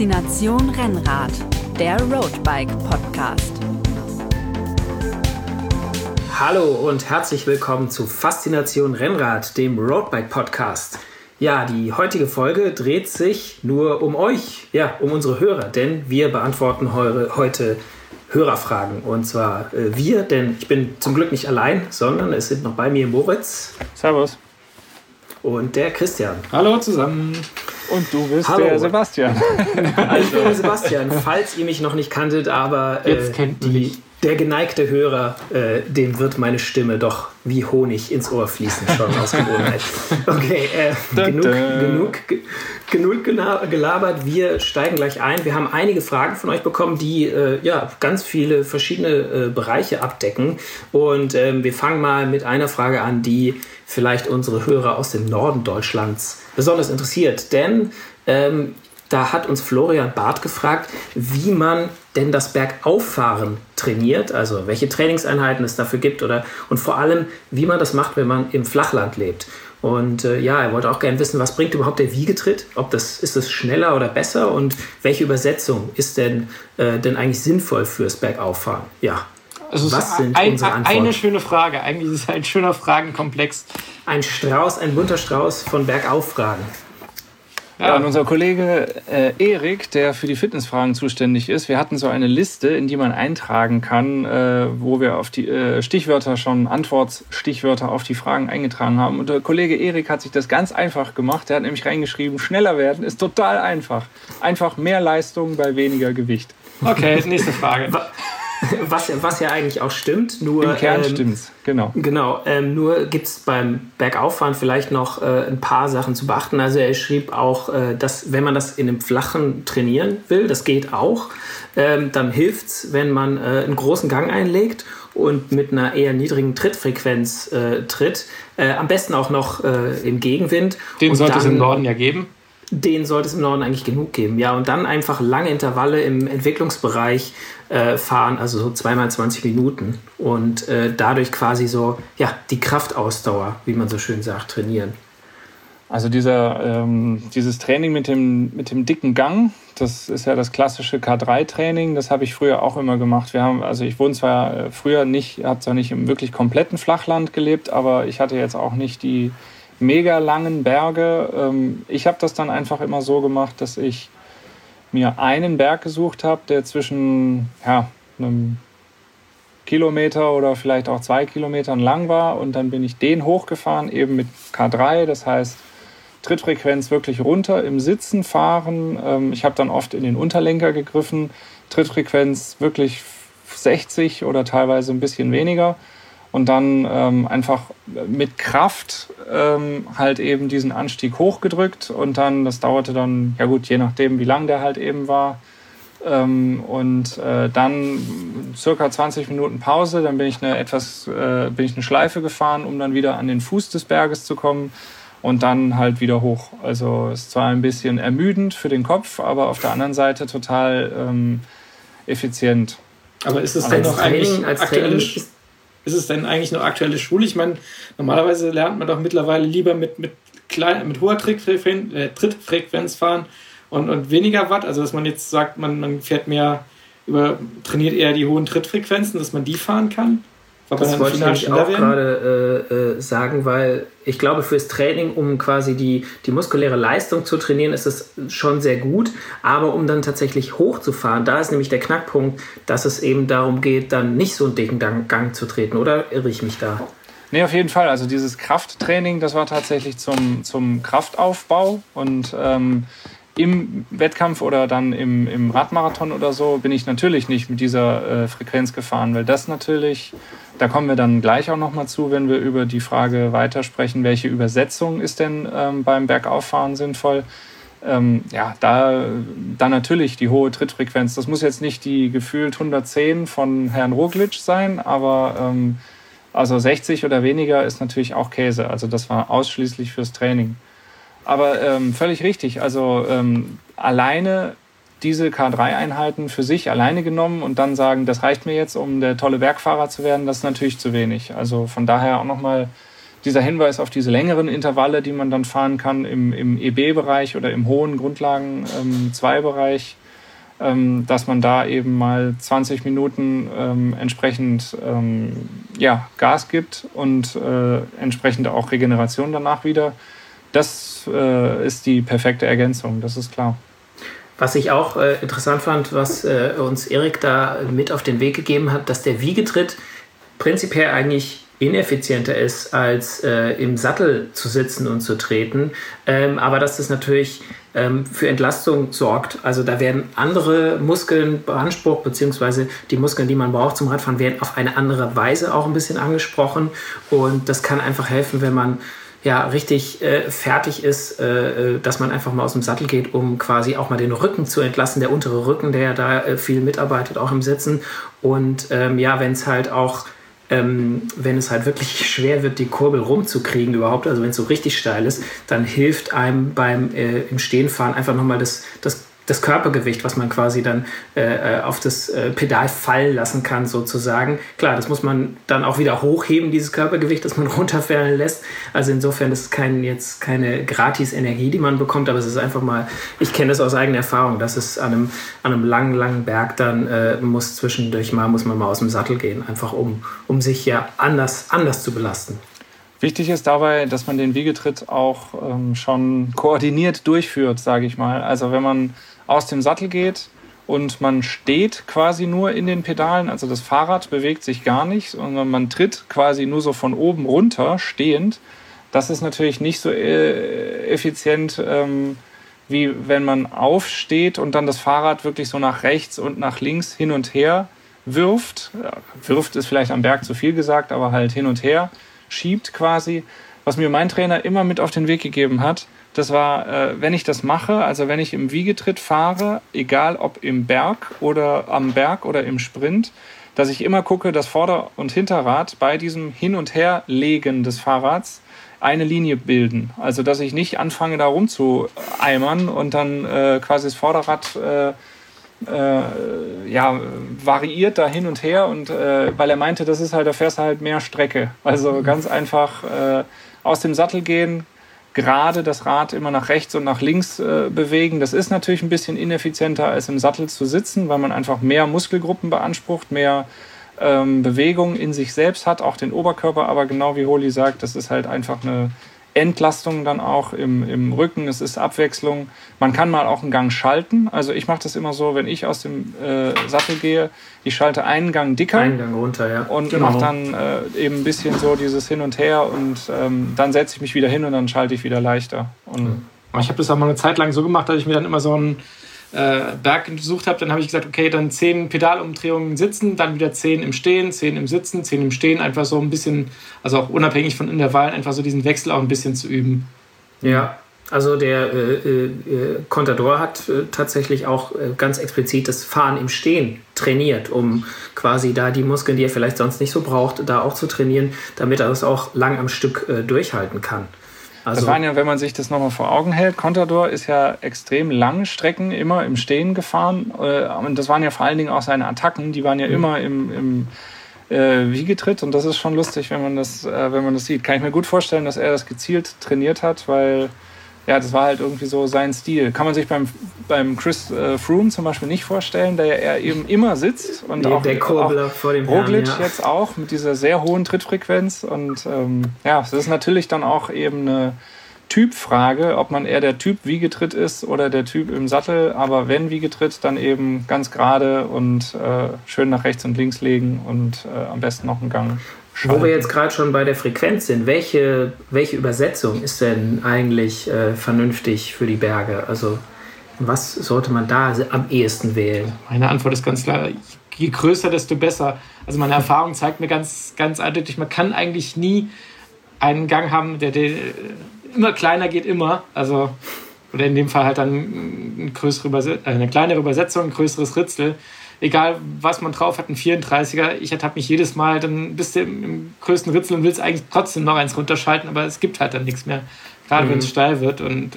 Faszination Rennrad, der Roadbike Podcast. Hallo und herzlich willkommen zu Faszination Rennrad, dem Roadbike Podcast. Ja, die heutige Folge dreht sich nur um euch, um unsere Hörer, denn wir beantworten heute Hörerfragen. Und zwar wir, denn ich bin zum Glück nicht allein, sondern es sind noch bei mir Moritz. Servus. Und der Christian. Hallo zusammen. Und du bist der Sebastian. Ich bin der Sebastian, falls ihr mich noch nicht kanntet, aber jetzt kennt mich. Der geneigte Hörer, dem wird meine Stimme doch wie Honig ins Ohr fließen, schon aus Gewohnheit. Okay, genug gelabert. Wir steigen gleich ein. Wir haben einige Fragen von euch bekommen, die ganz viele verschiedene Bereiche abdecken. Und wir fangen mal mit einer Frage an, die vielleicht unsere Hörer aus dem Norden Deutschlands besonders interessiert. Denn da hat uns Florian Barth gefragt, wie man denn das Bergauffahren trainiert, also welche Trainingseinheiten es dafür gibt und vor allem, wie man das macht, wenn man im Flachland lebt. Und er wollte auch gerne wissen, was bringt überhaupt der Wiegetritt? Ist es schneller oder besser? Und welche Übersetzung ist denn eigentlich sinnvoll fürs Bergauffahren? Ja, also was sind unsere Antworten? Eine schöne Frage. Eigentlich ist es ein schöner Fragenkomplex. Ein bunter Strauß von Bergauffragen. Ja, und unser Kollege Erik, der für die Fitnessfragen zuständig ist, wir hatten so eine Liste, in die man eintragen kann, wo wir auf die Antwortstichwörter auf die Fragen eingetragen haben. Und der Kollege Erik hat sich das ganz einfach gemacht. Der hat nämlich reingeschrieben, schneller werden ist total einfach. Einfach mehr Leistung bei weniger Gewicht. Okay, nächste Frage. Was ja eigentlich auch stimmt, nur im Kern stimmt's, genau. Genau, nur gibt es beim Bergauffahren vielleicht noch ein paar Sachen zu beachten. Also er schrieb auch, dass wenn man das in einem Flachen trainieren will, das geht auch, dann hilft es, wenn man einen großen Gang einlegt und mit einer eher niedrigen Trittfrequenz tritt. Am besten auch noch im Gegenwind. Den sollte es im Norden ja geben. Den sollte es im Norden eigentlich genug geben. Ja, und dann einfach lange Intervalle im Entwicklungsbereich fahren, also so 2x20 Minuten. Und dadurch quasi so, die Kraftausdauer, wie man so schön sagt, trainieren. Also dieses Training mit dem dicken Gang, das ist ja das klassische K3-Training, das habe ich früher auch immer gemacht. Ich wohne zwar früher habe zwar nicht im wirklich kompletten Flachland gelebt, aber ich hatte jetzt auch nicht die mega langen Berge. Ich habe das dann einfach immer so gemacht, dass ich mir einen Berg gesucht habe, der zwischen einem Kilometer oder vielleicht auch 2 Kilometern lang war, und dann bin ich den hochgefahren, eben mit K3, das heißt Trittfrequenz wirklich runter im Sitzen fahren. Ich habe dann oft in den Unterlenker gegriffen, Trittfrequenz wirklich 60 oder teilweise ein bisschen weniger. Und dann einfach mit Kraft halt eben diesen Anstieg hochgedrückt, und dann, das dauerte dann, je nachdem wie lang der halt eben war, dann circa 20 Minuten Pause, dann bin ich eine Schleife gefahren, um dann wieder an den Fuß des Berges zu kommen und dann halt wieder hoch. Also es ist zwar ein bisschen ermüdend für den Kopf, aber auf der anderen Seite total effizient. Aber ist es denn noch eigentlich aktuelles? Ist es denn eigentlich noch aktuelle Schule? Ich meine, normalerweise lernt man doch mittlerweile lieber mit hoher Trittfrequenz fahren und weniger Watt. Also dass man jetzt sagt, man fährt trainiert eher die hohen Trittfrequenzen, dass man die fahren kann. Das wollte ich nämlich auch gerade sagen, weil ich glaube, fürs Training, um quasi die muskuläre Leistung zu trainieren, ist es schon sehr gut. Aber um dann tatsächlich hochzufahren, da ist nämlich der Knackpunkt, dass es eben darum geht, dann nicht so einen dicken Gang zu treten. Oder irre ich mich da? Nee, auf jeden Fall. Also dieses Krafttraining, das war tatsächlich zum Kraftaufbau. Und im Wettkampf oder dann im Radmarathon oder so bin ich natürlich nicht mit dieser Frequenz gefahren, weil das natürlich, da kommen wir dann gleich auch nochmal zu, wenn wir über die Frage weitersprechen, welche Übersetzung ist denn beim Bergauffahren sinnvoll. Da natürlich die hohe Trittfrequenz. Das muss jetzt nicht die gefühlt 110 von Herrn Roglic sein, aber also 60 oder weniger ist natürlich auch Käse. Also das war ausschließlich fürs Training. Aber völlig richtig. Also alleine diese K3-Einheiten für sich alleine genommen und dann sagen, das reicht mir jetzt, um der tolle Bergfahrer zu werden, das ist natürlich zu wenig. Also von daher auch nochmal dieser Hinweis auf diese längeren Intervalle, die man dann fahren kann im EB-Bereich oder im hohen Grundlagen-2-Bereich, dass man da eben mal 20 Minuten entsprechend Gas gibt und entsprechend auch Regeneration danach wieder. Das ist die perfekte Ergänzung, das ist klar. Was ich auch interessant fand, was uns Erik da mit auf den Weg gegeben hat, dass der Wiegetritt prinzipiell eigentlich ineffizienter ist, als im Sattel zu sitzen und zu treten. Aber dass das natürlich für Entlastung sorgt. Also da werden andere Muskeln beansprucht, beziehungsweise die Muskeln, die man braucht zum Radfahren, werden auf eine andere Weise auch ein bisschen angesprochen. Und das kann einfach helfen, wenn man richtig fertig ist, dass man einfach mal aus dem Sattel geht, um quasi auch mal den Rücken zu entlasten, der untere Rücken, der da viel mitarbeitet, auch im Sitzen. Und wenn es halt auch wenn es halt wirklich schwer wird, die Kurbel rumzukriegen überhaupt, also wenn es so richtig steil ist, dann hilft einem beim im Stehenfahren einfach nochmal das Körpergewicht, was man quasi dann auf das Pedal fallen lassen kann sozusagen. Klar, das muss man dann auch wieder hochheben, dieses Körpergewicht, das man runterfallen lässt. Also insofern ist es keine Gratis-Energie, die man bekommt, aber es ist einfach mal, ich kenne das aus eigener Erfahrung, dass es an einem langen Berg dann muss man mal aus dem Sattel gehen, einfach um sich ja anders zu belasten. Wichtig ist dabei, dass man den Wiegetritt auch schon koordiniert durchführt, sage ich mal. Also wenn man aus dem Sattel geht und man steht quasi nur in den Pedalen, also das Fahrrad bewegt sich gar nicht, sondern man tritt quasi nur so von oben runter, stehend. Das ist natürlich nicht so effizient, wie wenn man aufsteht und dann das Fahrrad wirklich so nach rechts und nach links hin und her wirft. Wirft ist vielleicht am Berg zu viel gesagt, aber halt hin und her schiebt quasi. Was mir mein Trainer immer mit auf den Weg gegeben hat, das war, wenn ich das mache, also wenn ich im Wiegetritt fahre, egal ob am Berg oder im Sprint, dass ich immer gucke, dass Vorder- und Hinterrad bei diesem Hin- und Herlegen des Fahrrads eine Linie bilden. Also dass ich nicht anfange, da rumzueimern und dann quasi das Vorderrad variiert da hin und her und weil er meinte, das ist halt, da fährst du halt mehr Strecke. Also ganz einfach aus dem Sattel gehen, gerade das Rad immer nach rechts und nach links bewegen. Das ist natürlich ein bisschen ineffizienter, als im Sattel zu sitzen, weil man einfach mehr Muskelgruppen beansprucht, mehr Bewegung in sich selbst hat, auch den Oberkörper. Aber genau wie Holi sagt, das ist halt einfach eine Entlastung dann auch im Rücken, es ist Abwechslung. Man kann mal auch einen Gang schalten. Also ich mache das immer so, wenn ich aus dem Sattel gehe, ich schalte einen Gang dicker. Einen Gang runter, ja. Und mache dann eben ein bisschen so dieses Hin und Her und dann setze ich mich wieder hin und dann schalte ich wieder leichter. Und ich habe das auch mal eine Zeit lang so gemacht, dass ich mir dann immer so einen Berg gesucht habe, dann habe ich gesagt, okay, dann 10 Pedalumdrehungen sitzen, dann wieder 10 im Stehen, 10 im Sitzen, 10 im Stehen, einfach so ein bisschen, also auch unabhängig von Intervallen, einfach so diesen Wechsel auch ein bisschen zu üben. Ja, also der Contador hat tatsächlich auch ganz explizit das Fahren im Stehen trainiert, um quasi da die Muskeln, die er vielleicht sonst nicht so braucht, da auch zu trainieren, damit er das auch lang am Stück durchhalten kann. Also, das waren ja, wenn man sich das nochmal vor Augen hält, Contador ist ja extrem lange Strecken immer im Stehen gefahren. Und das waren ja vor allen Dingen auch seine Attacken, die waren ja immer im Wiegetritt. Und das ist schon lustig, wenn man das sieht. Kann ich mir gut vorstellen, dass er das gezielt trainiert hat, weil ja, das war halt irgendwie so sein Stil. Kann man sich beim Chris Froome zum Beispiel nicht vorstellen, der ja eher eben immer sitzt. Und auch der Kurbler vor dem Roglic Herrn, ja. Jetzt auch mit dieser sehr hohen Trittfrequenz. Und das ist natürlich dann auch eben eine Typfrage, ob man eher der Typ Wiegetritt ist oder der Typ im Sattel. Aber wenn Wiegetritt, dann eben ganz gerade und schön nach rechts und links legen und am besten noch einen Gang schalten. Wo wir jetzt gerade schon bei der Frequenz sind, welche Übersetzung ist denn eigentlich vernünftig für die Berge? Also was sollte man da am ehesten wählen? Meine Antwort ist ganz klar, je größer, desto besser. Also meine Erfahrung zeigt mir ganz, ganz eindeutig, man kann eigentlich nie einen Gang haben, der immer kleiner geht, immer. Also, oder in dem Fall halt dann eine kleinere Übersetzung, ein größeres Ritzel. Egal, was man drauf hat, ein 34er. Ich ertappe mich jedes Mal, dann bist du im größten Ritzel und willst eigentlich trotzdem noch eins runterschalten, aber es gibt halt dann nichts mehr. Gerade wenn es steil wird. Und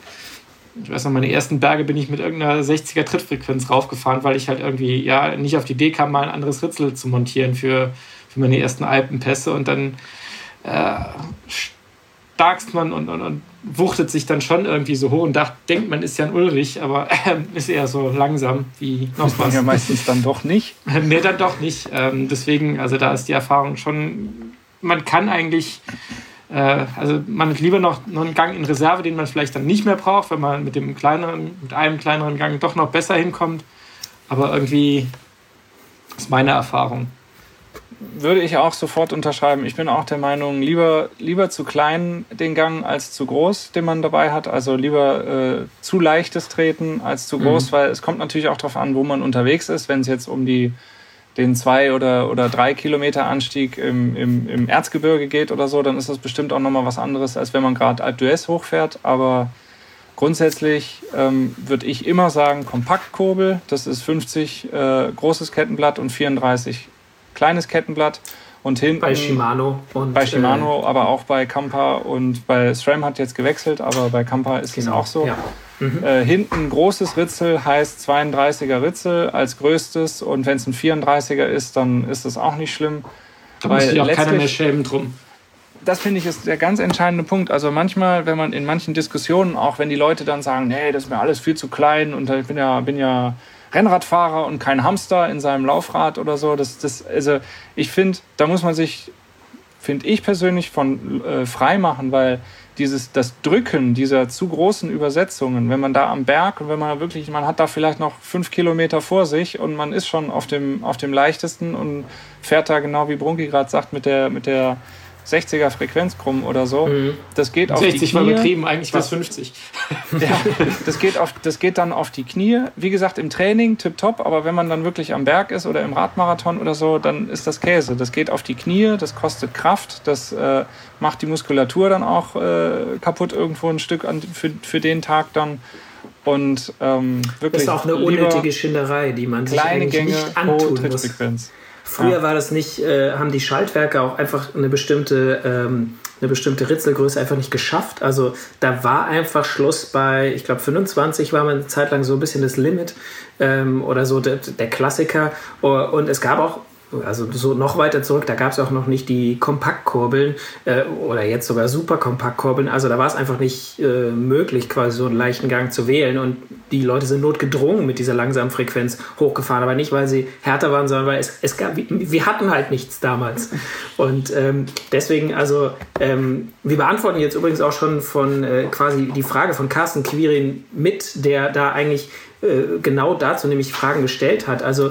ich weiß noch, meine ersten Berge bin ich mit irgendeiner 60er Trittfrequenz raufgefahren, weil ich halt irgendwie nicht auf die Idee kam, mal ein anderes Ritzel zu montieren für meine ersten Alpenpässe. Und dann starkst man und wuchtet sich dann schon irgendwie so hoch und denkt, man ist Jan Ullrich, aber ist eher so langsam wie noch was. Ja, meistens dann doch nicht. Nee, dann doch nicht. Deswegen, also da ist die Erfahrung schon, man kann eigentlich, also man hat lieber noch einen Gang in Reserve, den man vielleicht dann nicht mehr braucht, wenn man mit einem kleineren Gang doch noch besser hinkommt. Aber irgendwie ist meine Erfahrung. Würde ich auch sofort unterschreiben. Ich bin auch der Meinung, lieber zu klein den Gang als zu groß, den man dabei hat. Also lieber zu leichtes Treten als zu groß, weil es kommt natürlich auch darauf an, wo man unterwegs ist. Wenn es jetzt um den 2 oder 3 Kilometer Anstieg im Erzgebirge geht oder so, dann ist das bestimmt auch nochmal was anderes, als wenn man gerade Alpe d'Huez hochfährt. Aber grundsätzlich würde ich immer sagen, Kompaktkurbel, das ist 50 großes Kettenblatt und 34 kleines Kettenblatt. Und hinten bei Shimano. Aber auch bei Kampa und bei SRAM hat jetzt gewechselt, aber bei Kampa ist es auch so. Ja. Hinten großes Ritzel heißt 32er Ritzel als größtes, und wenn es ein 34er ist, dann ist das auch nicht schlimm. Da muss sich auch keiner mehr schämen drum. Das finde ich ist der ganz entscheidende Punkt. Also manchmal, wenn man in manchen Diskussionen, auch wenn die Leute dann sagen, nee, das ist mir alles viel zu klein und ich bin ja Rennradfahrer und kein Hamster in seinem Laufrad oder so. Also ich finde, da muss man sich, finde ich persönlich, von frei machen, weil das Drücken dieser zu großen Übersetzungen, wenn man da am Berg und wenn man hat da vielleicht noch 5 Kilometer vor sich und man ist schon auf dem leichtesten und fährt da genau wie Brunki gerade sagt mit der 60er Frequenzkrumm oder so. Das geht auf 60 die Knie. War übertrieben, eigentlich war es 50. Ja, das geht dann auf die Knie. Wie gesagt, im Training tipptopp, aber wenn man dann wirklich am Berg ist oder im Radmarathon oder so, dann ist das Käse. Das geht auf die Knie, das kostet Kraft, das macht die Muskulatur dann auch kaputt irgendwo ein Stück für den Tag dann. Und wirklich. Das ist auch eine unnötige Schinderei, die man sich eigentlich nicht antun muss. Früher war das nicht, haben die Schaltwerke auch einfach eine bestimmte Ritzelgröße einfach nicht geschafft. Also da war einfach Schluss bei, ich glaube 25 war man eine Zeit lang so ein bisschen das Limit oder so der Klassiker. Und es gab auch, also so noch weiter zurück, da gab es auch noch nicht die Kompaktkurbeln oder jetzt sogar Superkompaktkurbeln. Also da war es einfach nicht möglich, quasi so einen leichten Gang zu wählen. Und die Leute sind notgedrungen mit dieser langsamen Frequenz hochgefahren. Aber nicht, weil sie härter waren, sondern weil es gab, wir hatten halt nichts damals. Und deswegen, also wir beantworten jetzt übrigens auch schon von quasi die Frage von Carsten Quirin mit, der da eigentlich genau dazu nämlich Fragen gestellt hat. Also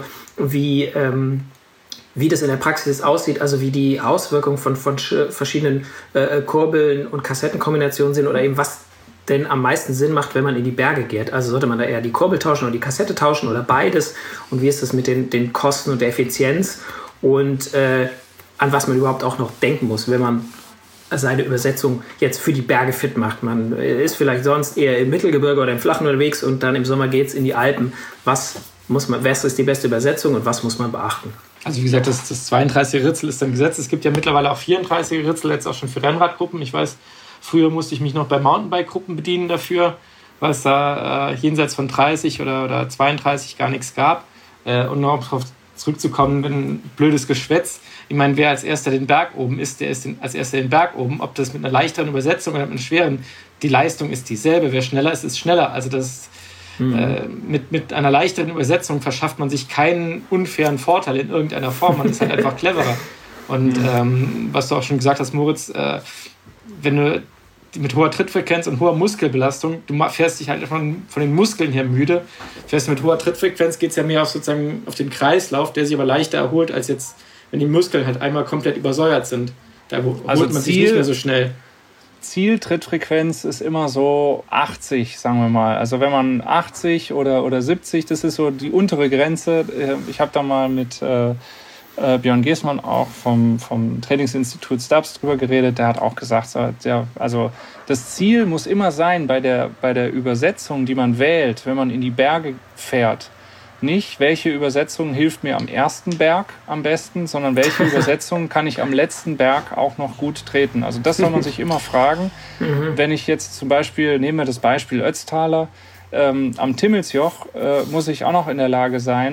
wie das in der Praxis aussieht, also wie die Auswirkungen von verschiedenen Kurbeln und Kassettenkombinationen sind oder eben was denn am meisten Sinn macht, wenn man in die Berge geht. Also sollte man da eher die Kurbel tauschen oder die Kassette tauschen oder beides, und wie ist das mit den Kosten und der Effizienz und an was man überhaupt auch noch denken muss, wenn man seine Übersetzung jetzt für die Berge fit macht. Man ist vielleicht sonst eher im Mittelgebirge oder im Flachen unterwegs und dann im Sommer geht es in die Alpen. Was ist die beste Übersetzung und was muss man beachten? Also wie gesagt, das 32er Ritzel ist dann gesetzt. Es gibt ja mittlerweile auch 34er Ritzel, jetzt auch schon für Rennradgruppen. Ich weiß, früher musste ich mich noch bei Mountainbike-Gruppen bedienen dafür, weil es da jenseits von 30 oder 32 gar nichts gab. Und noch darauf zurückzukommen, ein blödes Geschwätz. Ich meine, wer als erster den Berg oben ist, der ist als erster den Berg oben. Ob das mit einer leichteren Übersetzung oder mit einer schweren, die Leistung ist dieselbe. Wer schneller ist schneller. Also das mit einer leichteren Übersetzung verschafft man sich keinen unfairen Vorteil in irgendeiner Form. Man ist halt einfach cleverer. Und was du auch schon gesagt hast, Moritz, wenn du mit hoher Trittfrequenz und hoher Muskelbelastung, du fährst dich halt von den Muskeln her müde. Fährst du mit hoher Trittfrequenz, geht es ja mehr auf den Kreislauf, der sich aber leichter erholt, als jetzt, wenn die Muskeln halt einmal komplett übersäuert sind. Da erholt man sich nicht mehr so schnell. Zieltrittfrequenz ist immer so 80, sagen wir mal. Also wenn man 80 oder 70, das ist so die untere Grenze. Ich habe da mal mit Björn Geßmann auch vom Trainingsinstitut Stubbs drüber geredet. Der hat auch gesagt, also das Ziel muss immer sein bei der Übersetzung, die man wählt, wenn man in die Berge fährt, nicht, welche Übersetzung hilft mir am ersten Berg am besten, sondern welche Übersetzung kann ich am letzten Berg auch noch gut treten. Also das soll man sich immer fragen. Wenn ich jetzt zum Beispiel, nehmen wir das Beispiel Ötztaler, am Timmelsjoch muss ich auch noch in der Lage sein,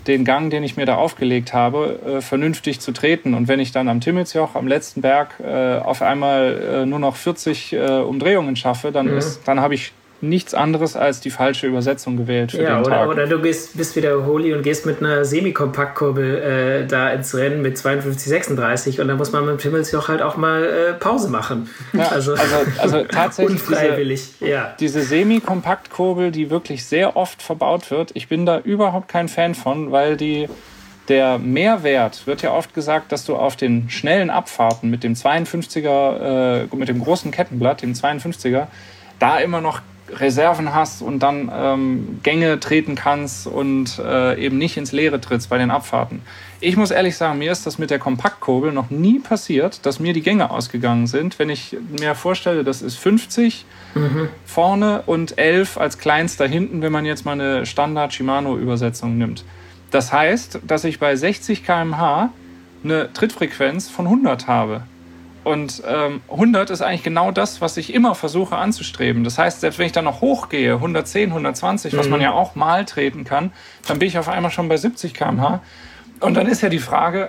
den Gang, den ich mir da aufgelegt habe, vernünftig zu treten. Und wenn ich dann am Timmelsjoch, am letzten Berg, auf einmal nur noch 40 Umdrehungen schaffe, dann habe ich nichts anderes als die falsche Übersetzung gewählt für den Tag. Oder du bist wieder holy und gehst mit einer Semi-Kompaktkurbel da ins Rennen mit 52,36 und dann muss man mit dem Timmelsjoch halt auch mal Pause machen. Ja, also tatsächlich unfreiwillig. Diese Semi-Kompaktkurbel, die wirklich sehr oft verbaut wird, ich bin da überhaupt kein Fan von, weil der Mehrwert wird ja oft gesagt, dass du auf den schnellen Abfahrten mit dem 52er, mit dem großen Kettenblatt, dem 52er, da immer noch Reserven hast und dann Gänge treten kannst und eben nicht ins Leere trittst bei den Abfahrten. Ich muss ehrlich sagen, mir ist das mit der Kompaktkurbel noch nie passiert, dass mir die Gänge ausgegangen sind. Wenn ich mir vorstelle, das ist 50 vorne und 11 als kleinster hinten, wenn man jetzt mal eine Standard-Shimano-Übersetzung nimmt. Das heißt, dass ich bei 60 km/h eine Trittfrequenz von 100 habe. Und 100 ist eigentlich genau das, was ich immer versuche anzustreben. Das heißt, selbst wenn ich dann noch hochgehe, 110, 120, was man ja auch mal treten kann, dann bin ich auf einmal schon bei 70 km/h. Und dann ist ja die Frage,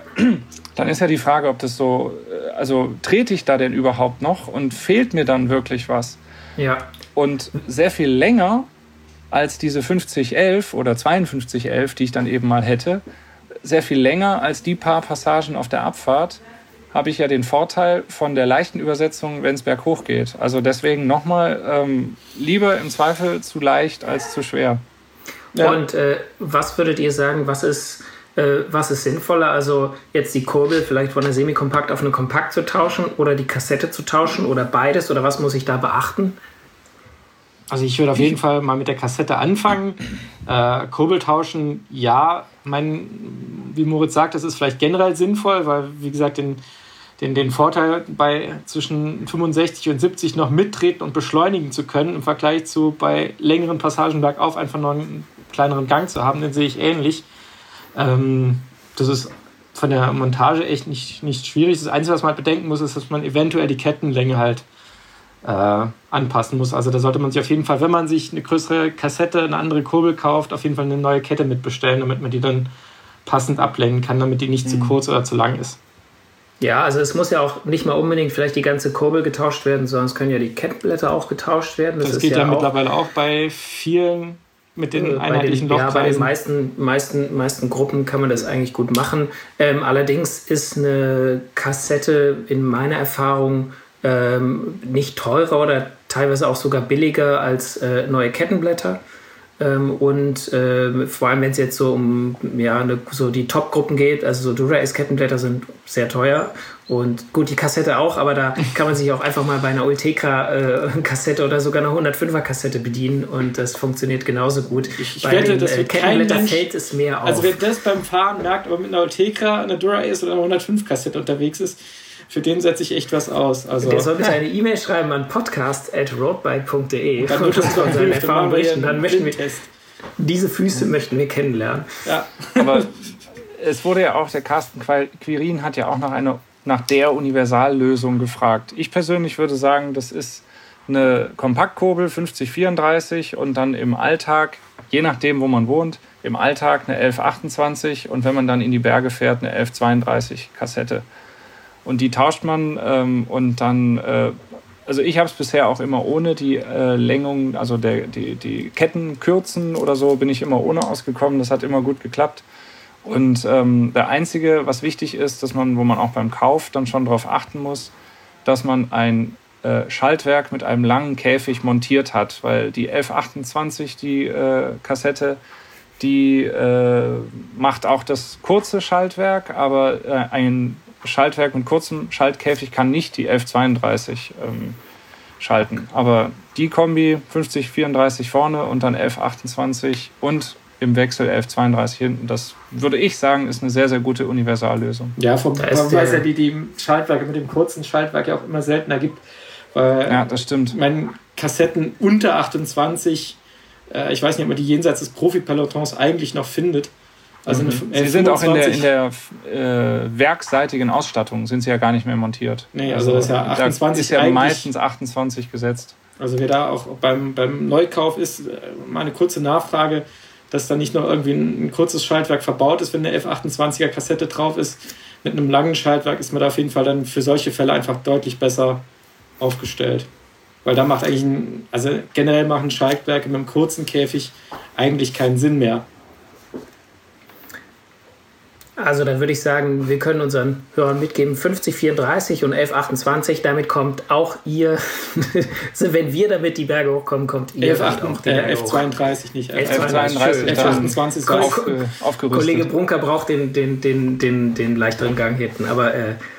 ob das so, also trete ich da denn überhaupt noch und fehlt mir dann wirklich was? Ja. Und sehr viel länger als diese 50-11 oder 52-11, die ich dann eben mal hätte, sehr viel länger als die paar Passagen auf der Abfahrt, habe ich ja den Vorteil von der leichten Übersetzung, wenn es berghoch geht. Also deswegen nochmal, lieber im Zweifel zu leicht als zu schwer. Ja. Und was würdet ihr sagen, was ist sinnvoller? Also jetzt die Kurbel vielleicht von einer Semi-Kompakt auf eine Kompakt zu tauschen oder die Kassette zu tauschen oder beides? Oder was muss ich da beachten? Also ich würde auf jeden Fall mal mit der Kassette anfangen. Kurbel tauschen, ja. Wie Moritz sagt, das ist vielleicht generell sinnvoll, weil, wie gesagt, den Vorteil bei zwischen 65 und 70 noch mittreten und beschleunigen zu können, im Vergleich zu bei längeren Passagen bergauf einfach noch einen kleineren Gang zu haben, den sehe ich ähnlich. Das ist von der Montage echt nicht schwierig. Das Einzige, was man halt bedenken muss, ist, dass man eventuell die Kettenlänge halt anpassen muss. Also da sollte man sich auf jeden Fall, wenn man sich eine größere Kassette, eine andere Kurbel kauft, auf jeden Fall eine neue Kette mitbestellen, damit man die dann passend ablenken kann, damit die nicht zu kurz oder zu lang ist. Ja, also es muss ja auch nicht mal unbedingt vielleicht die ganze Kurbel getauscht werden, sondern es können ja die Kettenblätter auch getauscht werden. Das geht ja mittlerweile auch bei vielen mit den einheitlichen Lochkreisen. Ja, bei den meisten Gruppen kann man das eigentlich gut machen. Allerdings ist eine Kassette in meiner Erfahrung nicht teurer oder teilweise auch sogar billiger als neue Kettenblätter. Und vor allem, wenn es jetzt so um so die Top-Gruppen geht, also so Dura-Ace-Kettenblätter sind sehr teuer und gut, die Kassette auch, aber da kann man sich auch einfach mal bei einer Ultegra-Kassette oder sogar einer 105er-Kassette bedienen und das funktioniert genauso gut. Ich wette, das wird kein Mensch, fällt es mehr auf. Also wer das beim Fahren merkt, aber mit einer Ultegra, einer Dura-Ace oder einer 105-Kassette unterwegs ist, für den setze ich echt was aus. Also der soll bitte eine E-Mail schreiben an podcast@roadbike.de und uns von seinen Erfahrungen berichten. Dann möchten wir diese Füße möchten wir kennenlernen. Ja. Aber es wurde ja auch, der Carsten Quirin hat ja auch nach der Universallösung gefragt. Ich persönlich würde sagen, das ist eine Kompaktkurbel 50-34 und dann im Alltag, je nachdem wo man wohnt, im Alltag eine 11-28 und wenn man dann in die Berge fährt, eine 11-32 Kassette. Und die tauscht man und dann, also ich habe es bisher auch immer ohne die Längung, also die Kettenkürzen oder so, bin ich immer ohne ausgekommen. Das hat immer gut geklappt. Und der Einzige, was wichtig ist, dass man, wo man auch beim Kauf dann schon darauf achten muss, dass man ein Schaltwerk mit einem langen Käfig montiert hat, weil die 1128, die Kassette, die macht auch das kurze Schaltwerk, aber ein Schaltwerk mit kurzem Schaltkäfig kann nicht die 1132 schalten. Aber die Kombi 50-34 vorne und dann 11-28 und im Wechsel 11-32 hinten, das würde ich sagen, ist eine sehr, sehr gute Universallösung. Ja, weil es ja die Schaltwerke mit dem kurzen Schaltwerk ja auch immer seltener gibt. Weil ja, das stimmt. Kassetten unter 28, ich weiß nicht, ob man die jenseits des Profi-Pelotons eigentlich noch findet. Also sie sind auch in der werksseitigen Ausstattung sind sie ja gar nicht mehr montiert. Nee, also das ist ja 28 ist ja meistens 28 gesetzt. Also wer da auch beim Neukauf ist, mal eine kurze Nachfrage. dass da nicht noch irgendwie ein kurzes Schaltwerk verbaut ist, wenn eine F28er Kassette drauf ist. Mit einem langen Schaltwerk ist man da auf jeden Fall dann für solche Fälle einfach deutlich besser aufgestellt. Weil da macht eigentlich generell machen Schaltwerke mit einem kurzen Käfig eigentlich keinen Sinn mehr. Also dann würde ich sagen, wir können unseren Hörern mitgeben, 5034 und 1128, damit kommt auch ihr, wenn wir damit die Berge hochkommen, kommt ihr auch die Berge hoch. F32 nicht. F32, F28 ist aufgerüstet. Kollege Brunker braucht den leichteren Gang hinten, aber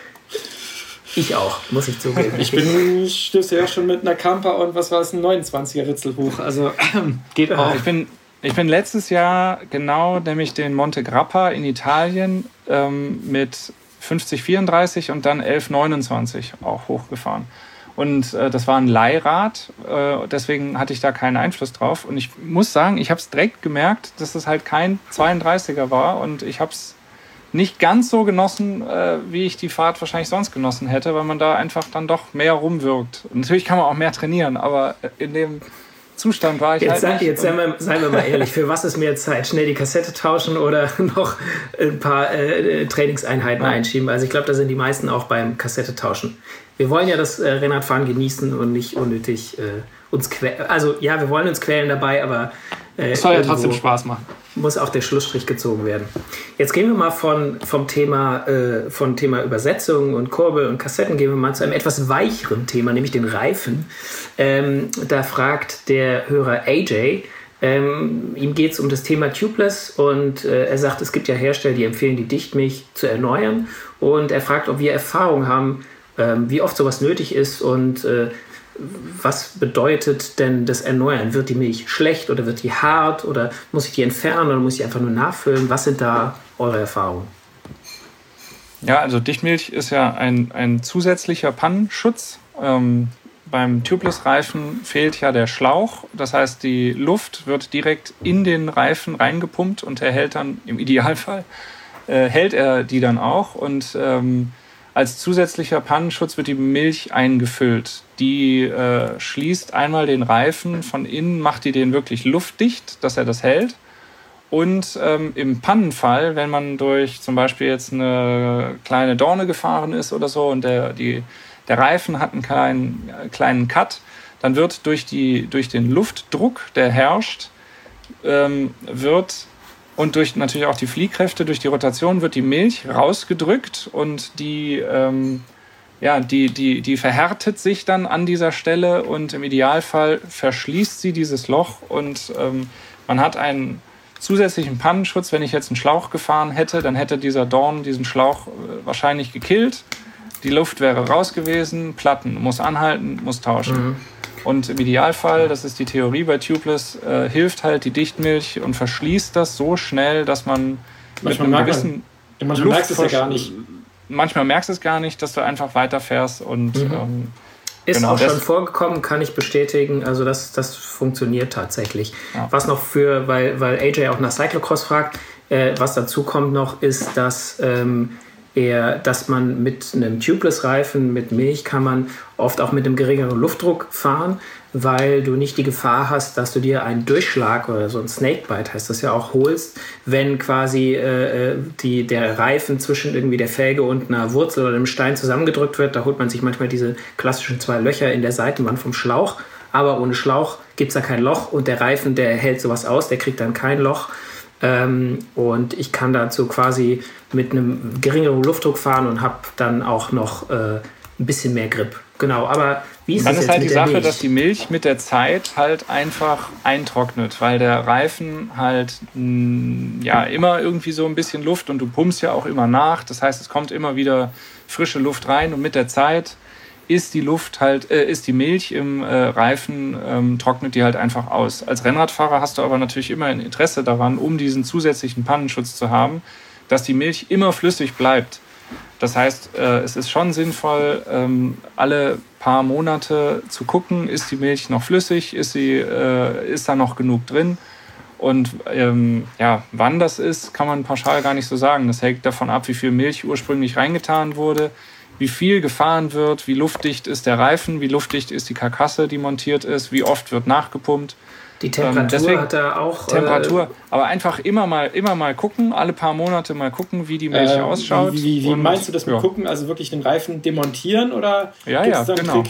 ich auch, muss ich zugeben. Ich stöße ja schon mit einer Camper und was war es, ein 29er Ritzel hoch, also geht auch. Ich bin letztes Jahr nämlich den Monte Grappa in Italien mit 5034 und dann 1129 auch hochgefahren. Und das war ein Leihrad, deswegen hatte ich da keinen Einfluss drauf. Und ich muss sagen, ich habe es direkt gemerkt, dass es halt kein 32er war und ich habe es nicht ganz so genossen, wie ich die Fahrt wahrscheinlich sonst genossen hätte, weil man da einfach dann doch mehr rumwirkt. Und natürlich kann man auch mehr trainieren, aber in dem Zustand war ich jetzt seien wir mal ehrlich, für was ist mehr Zeit? Schnell die Kassette tauschen oder noch ein paar Trainingseinheiten einschieben? Also ich glaube, da sind die meisten auch beim Kassette tauschen. Wir wollen ja das Rennradfahren genießen und nicht unnötig uns quälen. Also ja, wir wollen uns quälen dabei, aber es soll ja trotzdem Spaß machen. Muss auch der Schlussstrich gezogen werden. Jetzt gehen wir mal vom Thema Übersetzung und Kurbel und Kassetten gehen wir mal zu einem etwas weicheren Thema, nämlich den Reifen. Da fragt der Hörer AJ, ihm geht es um das Thema Tubeless und er sagt, es gibt ja Hersteller, die empfehlen, die Dichtmilch zu erneuern und er fragt, ob wir Erfahrung haben, wie oft sowas nötig ist und was bedeutet denn das Erneuern? Wird die Milch schlecht oder wird die hart oder muss ich die entfernen oder muss ich einfach nur nachfüllen? Was sind da eure Erfahrungen? Ja, also Dichtmilch ist ja ein zusätzlicher Pannenschutz. Beim Tubeless-Reifen fehlt ja der Schlauch. Das heißt, die Luft wird direkt in den Reifen reingepumpt und er hält dann, im Idealfall, hält er die dann auch. Und als zusätzlicher Pannenschutz wird die Milch eingefüllt. Die schließt einmal den Reifen von innen, macht die den wirklich luftdicht, dass er das hält. Und im Pannenfall, wenn man durch zum Beispiel jetzt eine kleine Dorne gefahren ist oder so und der Reifen hat einen kleinen Cut, dann wird durch den Luftdruck, der herrscht, und durch natürlich auch die Fliehkräfte, durch die Rotation wird die Milch rausgedrückt und die verhärtet sich dann an dieser Stelle und im Idealfall verschließt sie dieses Loch und man hat einen zusätzlichen Pannenschutz. Wenn ich jetzt einen Schlauch gefahren hätte, dann hätte dieser Dorn diesen Schlauch wahrscheinlich gekillt. Die Luft wäre raus gewesen, Platten, muss anhalten, muss tauschen. Mhm. Und im Idealfall, das ist die Theorie bei Tubeless, hilft halt die Dichtmilch und verschließt das so schnell, dass man manchmal merkst du es ja gar nicht. Manchmal merkst du es gar nicht, dass du einfach weiterfährst. Und, ist auch schon vorgekommen, kann ich bestätigen. Also das funktioniert tatsächlich. Ja. Was noch weil AJ auch nach Cyclocross fragt, was dazu kommt noch, ist, dass man mit einem Tubeless-Reifen, mit Milch, kann man oft auch mit einem geringeren Luftdruck fahren, weil du nicht die Gefahr hast, dass du dir einen Durchschlag oder so ein Snakebite, heißt das ja auch, holst, wenn quasi der Reifen zwischen irgendwie der Felge und einer Wurzel oder einem Stein zusammengedrückt wird. Da holt man sich manchmal diese klassischen 2 Löcher in der Seitenwand vom Schlauch, aber ohne Schlauch gibt es da kein Loch und der Reifen, der hält sowas aus, der kriegt dann kein Loch. Und ich kann dazu quasi mit einem geringeren Luftdruck fahren und habe dann auch noch ein bisschen mehr Grip. Genau, aber wie ist das jetzt mit der Milch? Dann ist halt die Sache, dass die Milch mit der Zeit halt einfach eintrocknet, weil der Reifen halt immer irgendwie so ein bisschen Luft und du pumpst ja auch immer nach. Das heißt, es kommt immer wieder frische Luft rein und mit der Zeit ist die Milch im Reifen, trocknet die halt einfach aus. Als Rennradfahrer hast du aber natürlich immer ein Interesse daran, um diesen zusätzlichen Pannenschutz zu haben, dass die Milch immer flüssig bleibt. Das heißt, es ist schon sinnvoll, alle paar Monate zu gucken, ist die Milch noch flüssig, ist da noch genug drin? Und wann das ist, kann man pauschal gar nicht so sagen. Das hängt davon ab, wie viel Milch ursprünglich reingetan wurde, wie viel gefahren wird, wie luftdicht ist der Reifen, wie luftdicht ist die Karkasse, die montiert ist, wie oft wird nachgepumpt. Die Temperatur hat er auch. Temperatur, aber einfach immer mal gucken, alle paar Monate mal gucken, wie die Milch ausschaut. Wie meinst du das mit gucken? Also wirklich den Reifen demontieren oder? Ja, genau.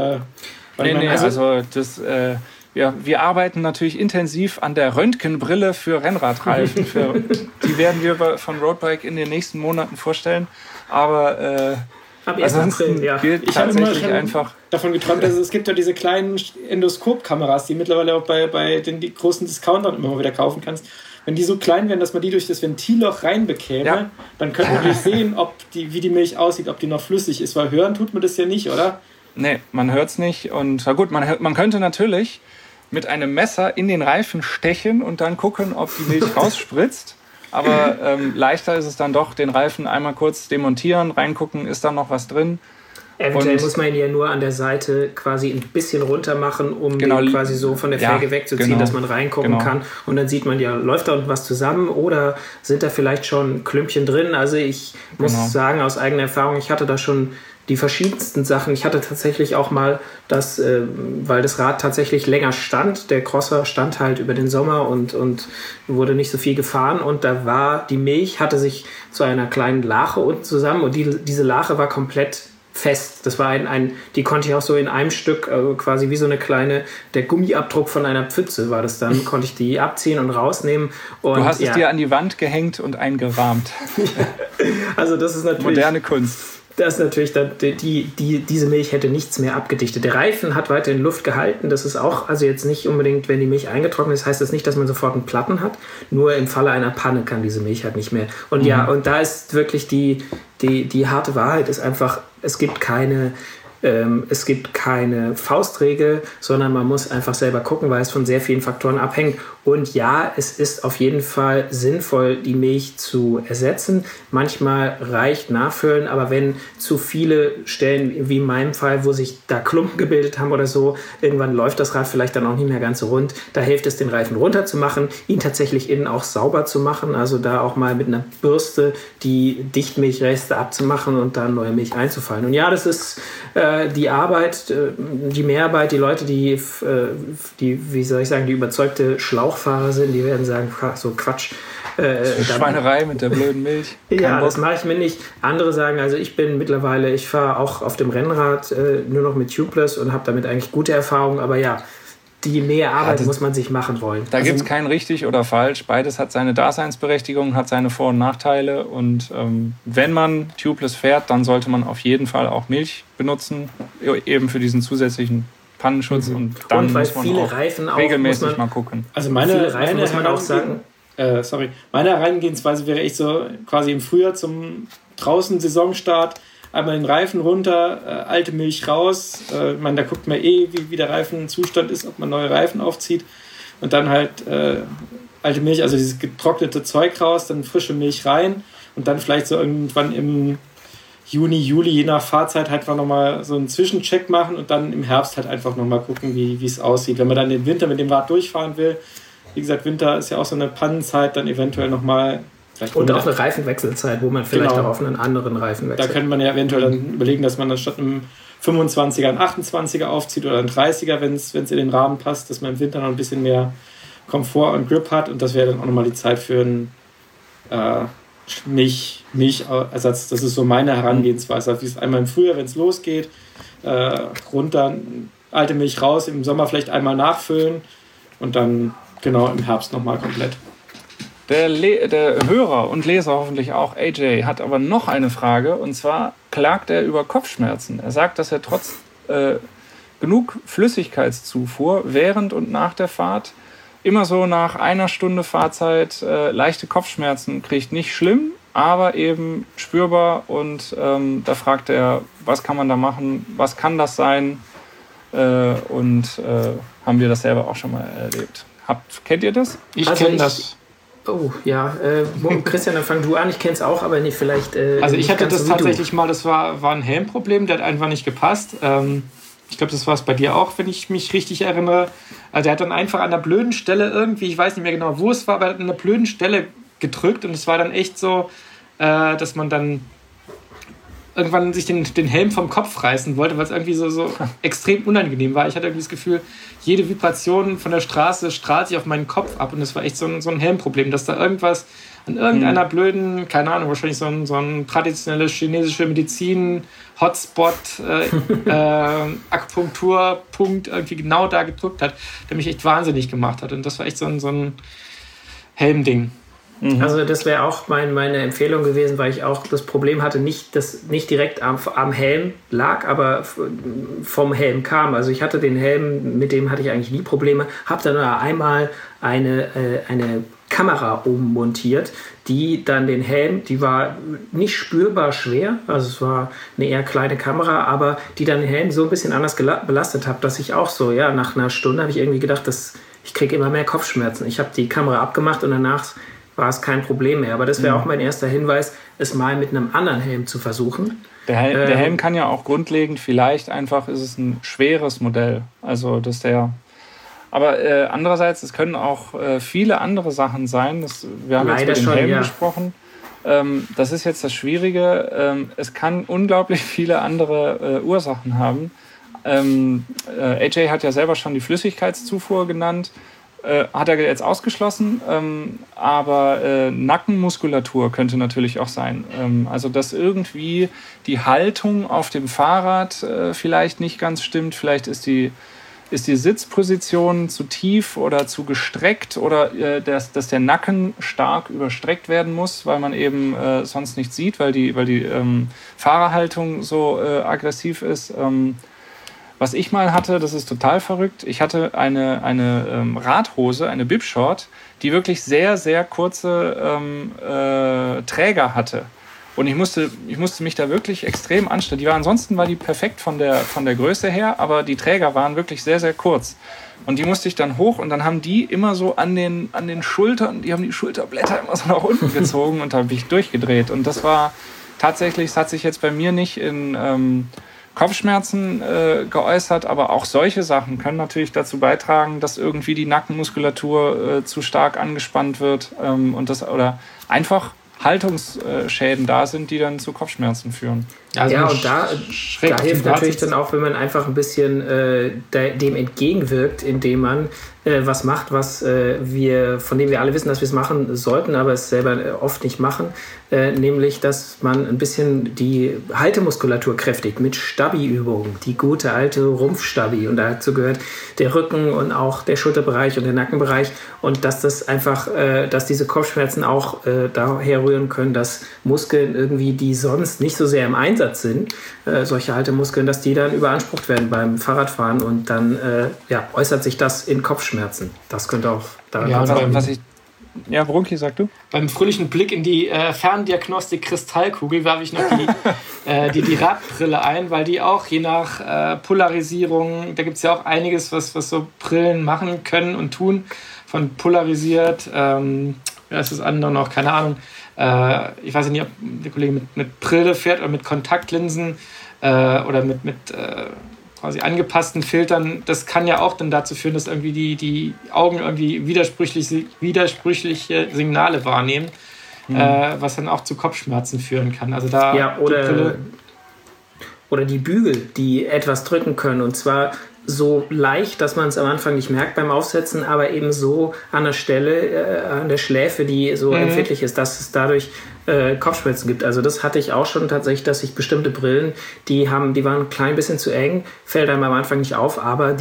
Wir arbeiten natürlich intensiv an der Röntgenbrille für Rennradreifen. Die werden wir von Roadbike in den nächsten Monaten vorstellen. Aber ab 1. April, ja. Ich habe immer schon davon geträumt, dass es gibt ja diese kleinen Endoskop-Kameras, die mittlerweile auch bei den großen Discountern immer mal wieder kaufen kannst. Wenn die so klein wären, dass man die durch das Ventilloch reinbekäme, dann könnte man natürlich sehen, wie die Milch aussieht, ob die noch flüssig ist. Weil hören tut man das ja nicht, oder? Nee, man hört es nicht. Und na gut, man könnte natürlich mit einem Messer in den Reifen stechen und dann gucken, ob die Milch rausspritzt. Aber leichter ist es dann doch, den Reifen einmal kurz demontieren, reingucken, ist da noch was drin. Eventuell muss man ihn ja nur an der Seite quasi ein bisschen runter machen, um den quasi so von der Felge wegzuziehen, dass man reingucken kann. Und dann sieht man ja, läuft da unten was zusammen oder sind da vielleicht schon Klümpchen drin. Also ich muss sagen, aus eigener Erfahrung, ich hatte da schon die verschiedensten Sachen. Ich hatte tatsächlich auch mal weil das Rad tatsächlich länger stand. Der Crosser stand halt über den Sommer und wurde nicht so viel gefahren. Und da war die Milch, hatte sich zu einer kleinen Lache unten zusammen und diese Lache war komplett fest. Das war die konnte ich auch so in einem Stück, quasi wie so eine kleine, der Gummiabdruck von einer Pfütze war das dann, konnte ich die abziehen und rausnehmen. Und, du hast es dir an die Wand gehängt und eingerahmt. Also das ist natürlich... moderne Kunst. Das ist natürlich, diese Milch hätte nichts mehr abgedichtet. Der Reifen hat weiterhin Luft gehalten. Das ist auch, also jetzt nicht unbedingt, wenn die Milch eingetrocknet ist, heißt das nicht, dass man sofort einen Platten hat. Nur im Falle einer Panne kann diese Milch halt nicht mehr. Und und da ist wirklich die harte Wahrheit ist einfach, es gibt keine Faustregel, sondern man muss einfach selber gucken, weil es von sehr vielen Faktoren abhängt. Und ja, es ist auf jeden Fall sinnvoll, die Milch zu ersetzen. Manchmal reicht Nachfüllen, aber wenn zu viele Stellen, wie in meinem Fall, wo sich da Klumpen gebildet haben oder so, irgendwann läuft das Rad vielleicht dann auch nicht mehr ganz so rund. Da hilft es, den Reifen runterzumachen, ihn tatsächlich innen auch sauber zu machen, also da auch mal mit einer Bürste die Dichtmilchreste abzumachen und dann neue Milch einzufallen. Und ja, das ist die Arbeit, die Mehrarbeit, die Leute, die wie soll ich sagen, die überzeugte Schlauchfahrer sind, die werden sagen, so Quatsch. Schweinerei mit der blöden Milch. Ja, das mache ich mir nicht. Andere sagen, also ich fahre auch auf dem Rennrad nur noch mit Tubeless und habe damit eigentlich gute Erfahrungen, aber ja, die mehr Arbeit muss man sich machen wollen. Da gibt es kein richtig oder falsch. Beides hat seine Daseinsberechtigung, hat seine Vor- und Nachteile. Und wenn man Tubeless fährt, dann sollte man auf jeden Fall auch Milch benutzen, eben für diesen zusätzlichen Pannenschutz. Und dann muss man auch regelmäßig mal gucken. Also meine Herangehensweise wäre echt so quasi im Frühjahr zum draußen Saisonstart einmal den Reifen runter, alte Milch raus. Da guckt man wie der Reifenzustand ist, ob man neue Reifen aufzieht. Und dann halt alte Milch, also dieses getrocknete Zeug raus, dann frische Milch rein. Und dann vielleicht so irgendwann im Juni, Juli, je nach Fahrzeit, halt nochmal so einen Zwischencheck machen und dann im Herbst halt einfach nochmal gucken, wie es aussieht. Wenn man dann den Winter mit dem Rad durchfahren will, wie gesagt, Winter ist ja auch so eine Pannenzeit, dann eventuell nochmal... Und auch eine Reifenwechselzeit, wo man vielleicht auch auf einen anderen Reifen wechselt. Da könnte man ja eventuell dann überlegen, dass man dann statt einem 25er einen 28er aufzieht oder einen 30er, wenn es in den Rahmen passt, dass man im Winter noch ein bisschen mehr Komfort und Grip hat. Und das wäre dann auch nochmal die Zeit für einen Milchersatz. Das ist so meine Herangehensweise. Wie es einmal im Frühjahr, wenn es losgeht, runter, alte Milch raus, im Sommer vielleicht einmal nachfüllen und dann genau im Herbst nochmal komplett. Der Hörer und Leser hoffentlich auch, AJ, hat aber noch eine Frage. Und zwar klagt er über Kopfschmerzen. Er sagt, dass er trotz genug Flüssigkeitszufuhr während und nach der Fahrt immer so nach einer Stunde Fahrzeit leichte Kopfschmerzen kriegt. Nicht schlimm, aber eben spürbar. Und da fragt er, was kann man da machen? Was kann das sein? Haben wir das selber auch schon mal erlebt. Kennt ihr das? Ich kenne das. Oh, ja. Christian, dann fang du an. Ich kenne es auch, aber nicht vielleicht... also ich hatte das tatsächlich mal, das war ein Helmproblem, der hat einfach nicht gepasst. Ich glaube, das war es bei dir auch, wenn ich mich richtig erinnere. Also der hat dann einfach an der blöden Stelle irgendwie, ich weiß nicht mehr genau, wo es war, aber er hat an der blöden Stelle gedrückt und es war dann echt so, dass man dann irgendwann sich den Helm vom Kopf reißen wollte, weil es irgendwie so extrem unangenehm war. Ich hatte irgendwie das Gefühl, jede Vibration von der Straße strahlt sich auf meinen Kopf ab und es war echt so ein Helmproblem, dass da irgendwas an irgendeiner blöden, keine Ahnung, wahrscheinlich so ein traditionelles chinesische Medizin, Hotspot, Akupunkturpunkt irgendwie genau da gedrückt hat, der mich echt wahnsinnig gemacht hat. Und das war echt so ein Helmding. Also das wäre auch meine Empfehlung gewesen, weil ich auch das Problem hatte, das nicht direkt am Helm lag, aber vom Helm kam. Also ich hatte den Helm, mit dem hatte ich eigentlich nie Probleme, habe dann einmal eine Kamera oben montiert, die dann den Helm, die war nicht spürbar schwer, also es war eine eher kleine Kamera, aber die dann den Helm so ein bisschen anders belastet hat, dass ich auch so, ja, nach einer Stunde habe ich irgendwie gedacht, ich kriege immer mehr Kopfschmerzen. Ich habe die Kamera abgemacht und danach war es kein Problem mehr. Aber das wäre auch mein erster Hinweis, es mal mit einem anderen Helm zu versuchen. Der Helm kann ja auch grundlegend, vielleicht einfach ist es ein schweres Modell. Also aber andererseits, es können auch viele andere Sachen sein. Wir haben leider jetzt mit dem Helm gesprochen. Das ist jetzt das Schwierige. Es kann unglaublich viele andere Ursachen haben. AJ hat ja selber schon die Flüssigkeitszufuhr genannt. Hat er jetzt ausgeschlossen, aber Nackenmuskulatur könnte natürlich auch sein. Also dass irgendwie die Haltung auf dem Fahrrad vielleicht nicht ganz stimmt, vielleicht ist die Sitzposition zu tief oder zu gestreckt oder dass der Nacken stark überstreckt werden muss, weil man eben sonst nichts sieht, weil die Fahrerhaltung so aggressiv ist. Was ich mal hatte, das ist total verrückt, ich hatte eine Radhose, eine Bibshort, die wirklich sehr, sehr kurze Träger hatte. Und ich musste mich da wirklich extrem anstrengen. Ansonsten war die perfekt von der Größe her, aber die Träger waren wirklich sehr, sehr kurz. Und die musste ich dann hoch und dann haben die immer so an den Schultern, die haben die Schulterblätter immer so nach unten gezogen und da habe ich durchgedreht. Und das war tatsächlich, es hat sich jetzt bei mir nicht in Kopfschmerzen geäußert, aber auch solche Sachen können natürlich dazu beitragen, dass irgendwie die Nackenmuskulatur zu stark angespannt wird oder einfach Haltungsschäden da sind, die dann zu Kopfschmerzen führen. Also ja, und da hilft natürlich dann auch, wenn man einfach ein bisschen dem entgegenwirkt, indem man was macht, von dem wir alle wissen, dass wir es machen sollten, aber es selber oft nicht machen, nämlich, dass man ein bisschen die Haltemuskulatur kräftigt mit Stabi-Übungen, die gute alte Rumpfstabi, und dazu gehört der Rücken und auch der Schulterbereich und der Nackenbereich, und dass das einfach, dass diese Kopfschmerzen auch daher rühren können, dass Muskeln irgendwie, die sonst nicht so sehr im Einsatz sind, solche Haltemuskeln, dass die dann überansprucht werden beim Fahrradfahren und dann äußert sich das in Kopfschmerzen. Das könnte auch daran sein. Ja, Brunki, sag du? Beim fröhlichen Blick in die Ferndiagnostik-Kristallkugel werfe ich noch die Radbrille ein, weil die auch je nach Polarisierung, da gibt es ja auch einiges, was so Brillen machen können und tun, von polarisiert, ist das andere noch, keine Ahnung, ich weiß nicht, ob der Kollege mit Brille fährt oder mit Kontaktlinsen oder mit quasi angepassten Filtern. Das kann ja auch dann dazu führen, dass irgendwie die Augen irgendwie widersprüchliche Signale wahrnehmen, was dann auch zu Kopfschmerzen führen kann. Also da ja, oder die Bügel, die etwas drücken können, und zwar so leicht, dass man es am Anfang nicht merkt beim Aufsetzen, aber eben so an der Stelle, an der Schläfe, die so empfindlich ist, dass es dadurch Kopfschmerzen gibt. Also das hatte ich auch schon tatsächlich, dass ich bestimmte Brillen, die waren ein klein bisschen zu eng, fällt einem am Anfang nicht auf, aber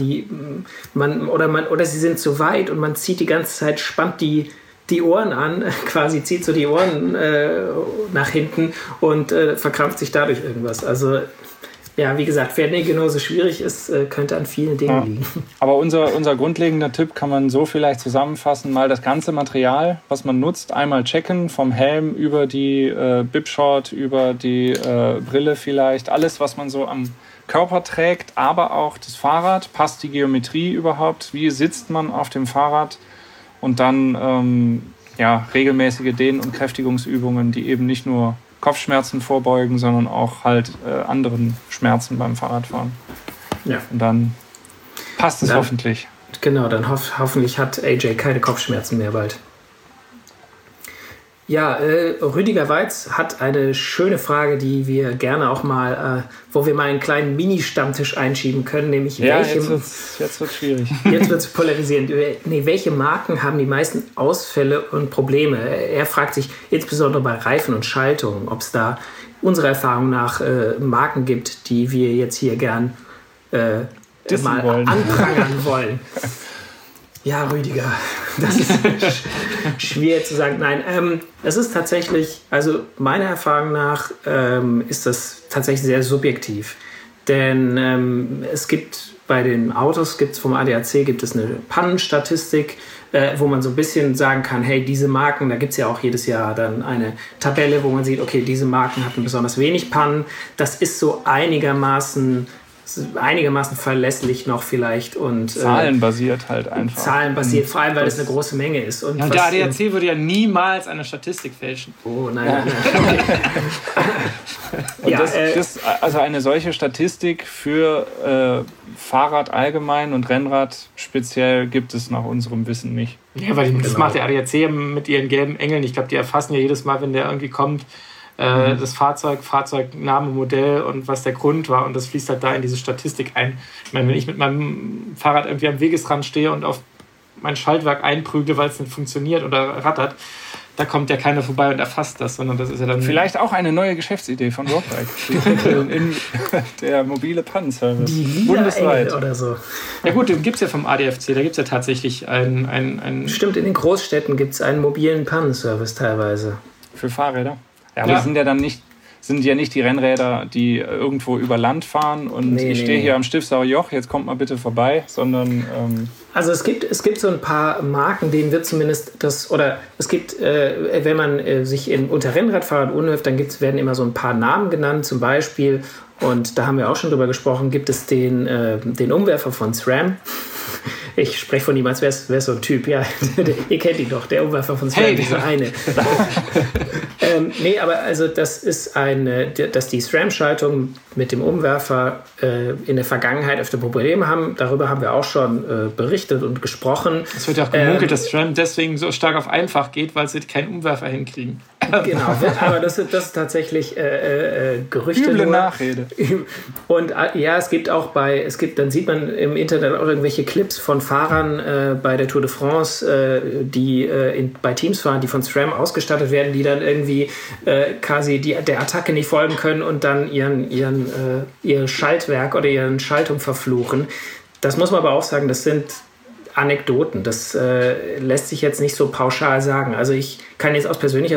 oder sie sind zu weit und man zieht die ganze Zeit, spannt die Ohren an, quasi zieht so die Ohren nach hinten und verkrampft sich dadurch irgendwas. Also ja, wie gesagt, wer nicht genauso schwierig ist, könnte an vielen Dingen liegen. Aber unser grundlegender Tipp kann man so vielleicht zusammenfassen, mal das ganze Material, was man nutzt, einmal checken, vom Helm über die Bibshort, über die Brille vielleicht, alles, was man so am Körper trägt, aber auch das Fahrrad, passt die Geometrie überhaupt, wie sitzt man auf dem Fahrrad, und dann regelmäßige Dehn- und Kräftigungsübungen, die eben nicht nur Kopfschmerzen vorbeugen, sondern auch halt anderen Schmerzen beim Fahrradfahren. Ja. Und dann passt es hoffentlich. Genau, dann hoffentlich hat AJ keine Kopfschmerzen mehr bald. Ja, Rüdiger Weiz hat eine schöne Frage, die wir gerne auch mal, wo wir mal einen kleinen Mini-Stammtisch einschieben können, nämlich jetzt wird's schwierig. Jetzt wird es polarisierend. Welche Marken haben die meisten Ausfälle und Probleme? Er fragt sich insbesondere bei Reifen und Schaltungen, ob es da unserer Erfahrung nach Marken gibt, die wir jetzt hier gern mal anprangern wollen. Ja, Rüdiger, das ist schwierig zu sagen. Nein, es ist tatsächlich, also meiner Erfahrung nach ist das tatsächlich sehr subjektiv. Denn es gibt bei den Autos, vom ADAC gibt es eine Pannenstatistik, wo man so ein bisschen sagen kann, hey, diese Marken, da gibt es ja auch jedes Jahr dann eine Tabelle, wo man sieht, okay, diese Marken hatten besonders wenig Pannen. Das ist so einigermaßen verlässlich noch vielleicht und zahlenbasiert halt einfach. Zahlenbasiert, vor allem, weil es eine große Menge ist. Und der ADAC würde ja niemals eine Statistik fälschen. Oh, nein. Und also eine solche Statistik für Fahrrad allgemein und Rennrad speziell gibt es nach unserem Wissen nicht. Ja, weil das macht der ADAC mit ihren gelben Engeln. Ich glaube, die erfassen ja jedes Mal, wenn der irgendwie kommt, das Fahrzeugname, Modell und was der Grund war. Und das fließt halt da in diese Statistik ein. Ich meine, wenn ich mit meinem Fahrrad irgendwie am Wegesrand stehe und auf mein Schaltwerk einprügle, weil es nicht funktioniert oder rattert, da kommt ja keiner vorbei und erfasst das, sondern das ist ja dann... Vielleicht auch eine neue Geschäftsidee von Roadbike. Der mobile Pannenservice. Die bundesweit oder so. Ja gut, den gibt es ja vom ADFC, da gibt es ja tatsächlich einen... Stimmt, in den Großstädten gibt es einen mobilen Pannenservice teilweise. Für Fahrräder? Ja, aber sind ja nicht die Rennräder, die irgendwo über Land fahren und ich stehe hier am Stiftsauer Joch, jetzt kommt mal bitte vorbei, sondern... Also es gibt so ein paar Marken, denen wird zumindest wenn man sich unter Rennradfahrern umhört, dann werden immer so ein paar Namen genannt, zum Beispiel, und da haben wir auch schon drüber gesprochen, gibt es den Umwerfer von SRAM. Ich spreche von ihm, als wäre es so ein Typ. Ja, ihr kennt ihn doch, der Umwerfer von SRAM, dieser eine. Aber also das ist dass die SRAM-Schaltungen mit dem Umwerfer in der Vergangenheit öfter Probleme haben. Darüber haben wir auch schon berichtet und gesprochen. Es wird ja auch gemunkelt, dass SRAM deswegen so stark auf einfach geht, weil sie keinen Umwerfer hinkriegen. Genau, aber das ist tatsächlich Gerüchte. Üble Nachrede. Und es gibt dann sieht man im Internet auch irgendwelche Clips von Fahrern bei der Tour de France, die bei Teams fahren, die von SRAM ausgestattet werden, die dann irgendwie quasi der Attacke nicht folgen können und dann ihr Schaltwerk oder ihren Schaltung verfluchen. Das muss man aber auch sagen, das sind Anekdoten. Das lässt sich jetzt nicht so pauschal sagen. Also ich kann jetzt aus persönlicher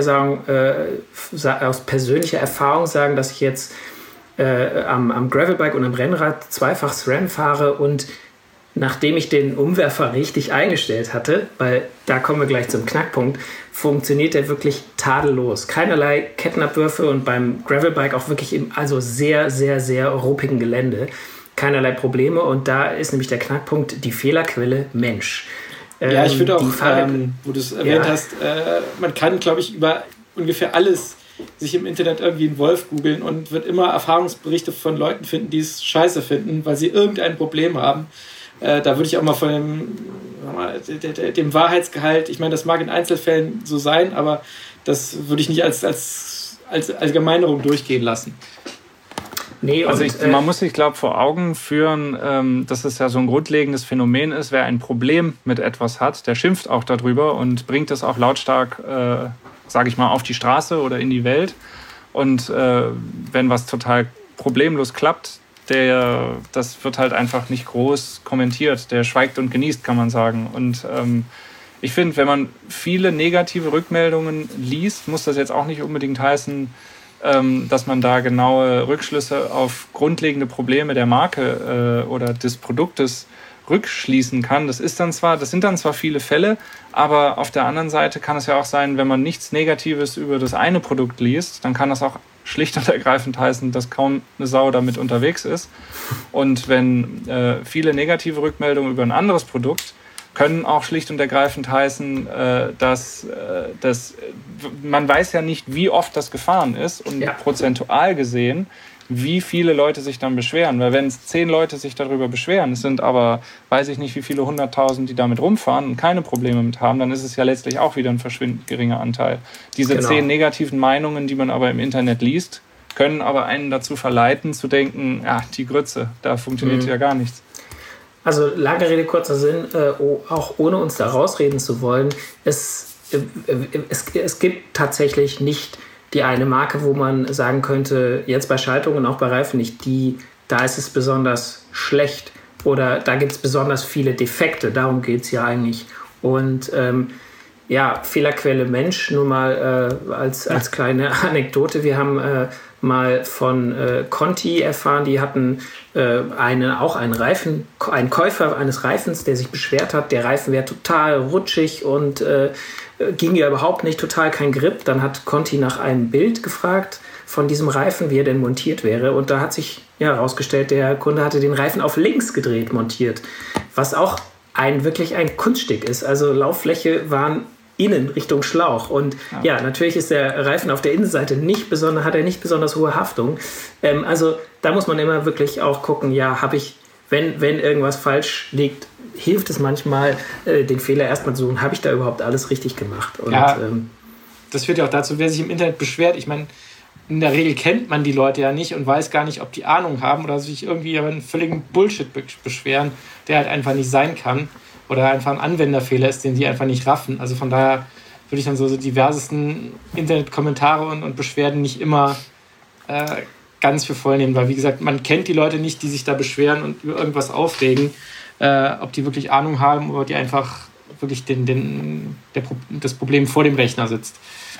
Erfahrung sagen, dass ich jetzt am Gravelbike und am Rennrad zweifach SRAM fahre und nachdem ich den Umwerfer richtig eingestellt hatte, weil da kommen wir gleich zum Knackpunkt, funktioniert der wirklich tadellos. Keinerlei Kettenabwürfe und beim Gravelbike auch wirklich also sehr, sehr, sehr ruppigen Gelände. Keinerlei Probleme und da ist nämlich der Knackpunkt, die Fehlerquelle Mensch. Ja, ich finde auch, wo du es erwähnt hast, man kann, glaube ich, über ungefähr alles sich im Internet irgendwie einen Wolf googeln und wird immer Erfahrungsberichte von Leuten finden, die es scheiße finden, weil sie irgendein Problem haben. Da würde ich auch mal von dem Wahrheitsgehalt, ich meine, das mag in Einzelfällen so sein, aber das würde ich nicht als Allgemeinerung durchgehen lassen. Nee, also man muss sich, glaube ich, vor Augen führen, dass es ja so ein grundlegendes Phänomen ist. Wer ein Problem mit etwas hat, der schimpft auch darüber und bringt es auch lautstark, sage ich mal, auf die Straße oder in die Welt. Und wenn was total problemlos klappt, das wird halt einfach nicht groß kommentiert. Der schweigt und genießt, kann man sagen. Und ich finde, wenn man viele negative Rückmeldungen liest, muss das jetzt auch nicht unbedingt heißen, dass man da genaue Rückschlüsse auf grundlegende Probleme der Marke oder des Produktes rückschließen kann. Das sind dann zwar viele Fälle, aber auf der anderen Seite kann es ja auch sein, wenn man nichts Negatives über das eine Produkt liest, dann kann das auch schlicht und ergreifend heißen, dass kaum eine Sau damit unterwegs ist. Und wenn viele negative Rückmeldungen über ein anderes Produkt können auch schlicht und ergreifend heißen, dass man weiß ja nicht, wie oft das gefahren ist und prozentual gesehen wie viele Leute sich dann beschweren. Weil wenn es 10 Leute sich darüber beschweren, es sind aber, weiß ich nicht, wie viele 100.000, die damit rumfahren und keine Probleme mit haben, dann ist es ja letztlich auch wieder ein verschwindend geringer Anteil. Diese 10 negativen Meinungen, die man aber im Internet liest, können aber einen dazu verleiten, zu denken, ja, die Grütze, da funktioniert ja gar nichts. Also lange Rede, kurzer Sinn, auch ohne uns da rausreden zu wollen, es gibt tatsächlich nicht die eine Marke, wo man sagen könnte, jetzt bei Schaltungen, auch bei Reifen nicht, da ist es besonders schlecht oder da gibt es besonders viele Defekte, darum geht es ja eigentlich. Und Fehlerquelle Mensch, nur mal als kleine Anekdote, wir haben mal von Conti erfahren, die hatten einen Käufer eines Reifens, der sich beschwert hat, der Reifen wäre total rutschig und ging ja überhaupt nicht, total kein Grip. Dann hat Conti nach einem Bild gefragt von diesem Reifen, wie er denn montiert wäre. Und da hat sich herausgestellt, der Kunde hatte den Reifen auf links gedreht montiert, was auch wirklich ein Kunststück ist. Also Lauffläche waren innen Richtung Schlauch. Und natürlich ist der Reifen auf der Innenseite hat er nicht besonders hohe Haftung. Also da muss man immer wirklich auch gucken, wenn irgendwas falsch liegt, hilft es manchmal, den Fehler erstmal zu suchen, habe ich da überhaupt alles richtig gemacht? Und, das führt ja auch dazu, wer sich im Internet beschwert, ich meine, in der Regel kennt man die Leute ja nicht und weiß gar nicht, ob die Ahnung haben oder sich irgendwie über einen völligen Bullshit beschweren, der halt einfach nicht sein kann oder einfach ein Anwenderfehler ist, den die einfach nicht raffen. Also von daher würde ich dann so diversesten Internetkommentare und Beschwerden nicht immer ganz für voll nehmen, weil wie gesagt, man kennt die Leute nicht, die sich da beschweren und über irgendwas aufregen, ob die wirklich Ahnung haben oder die einfach wirklich das Problem vor dem Rechner sitzt.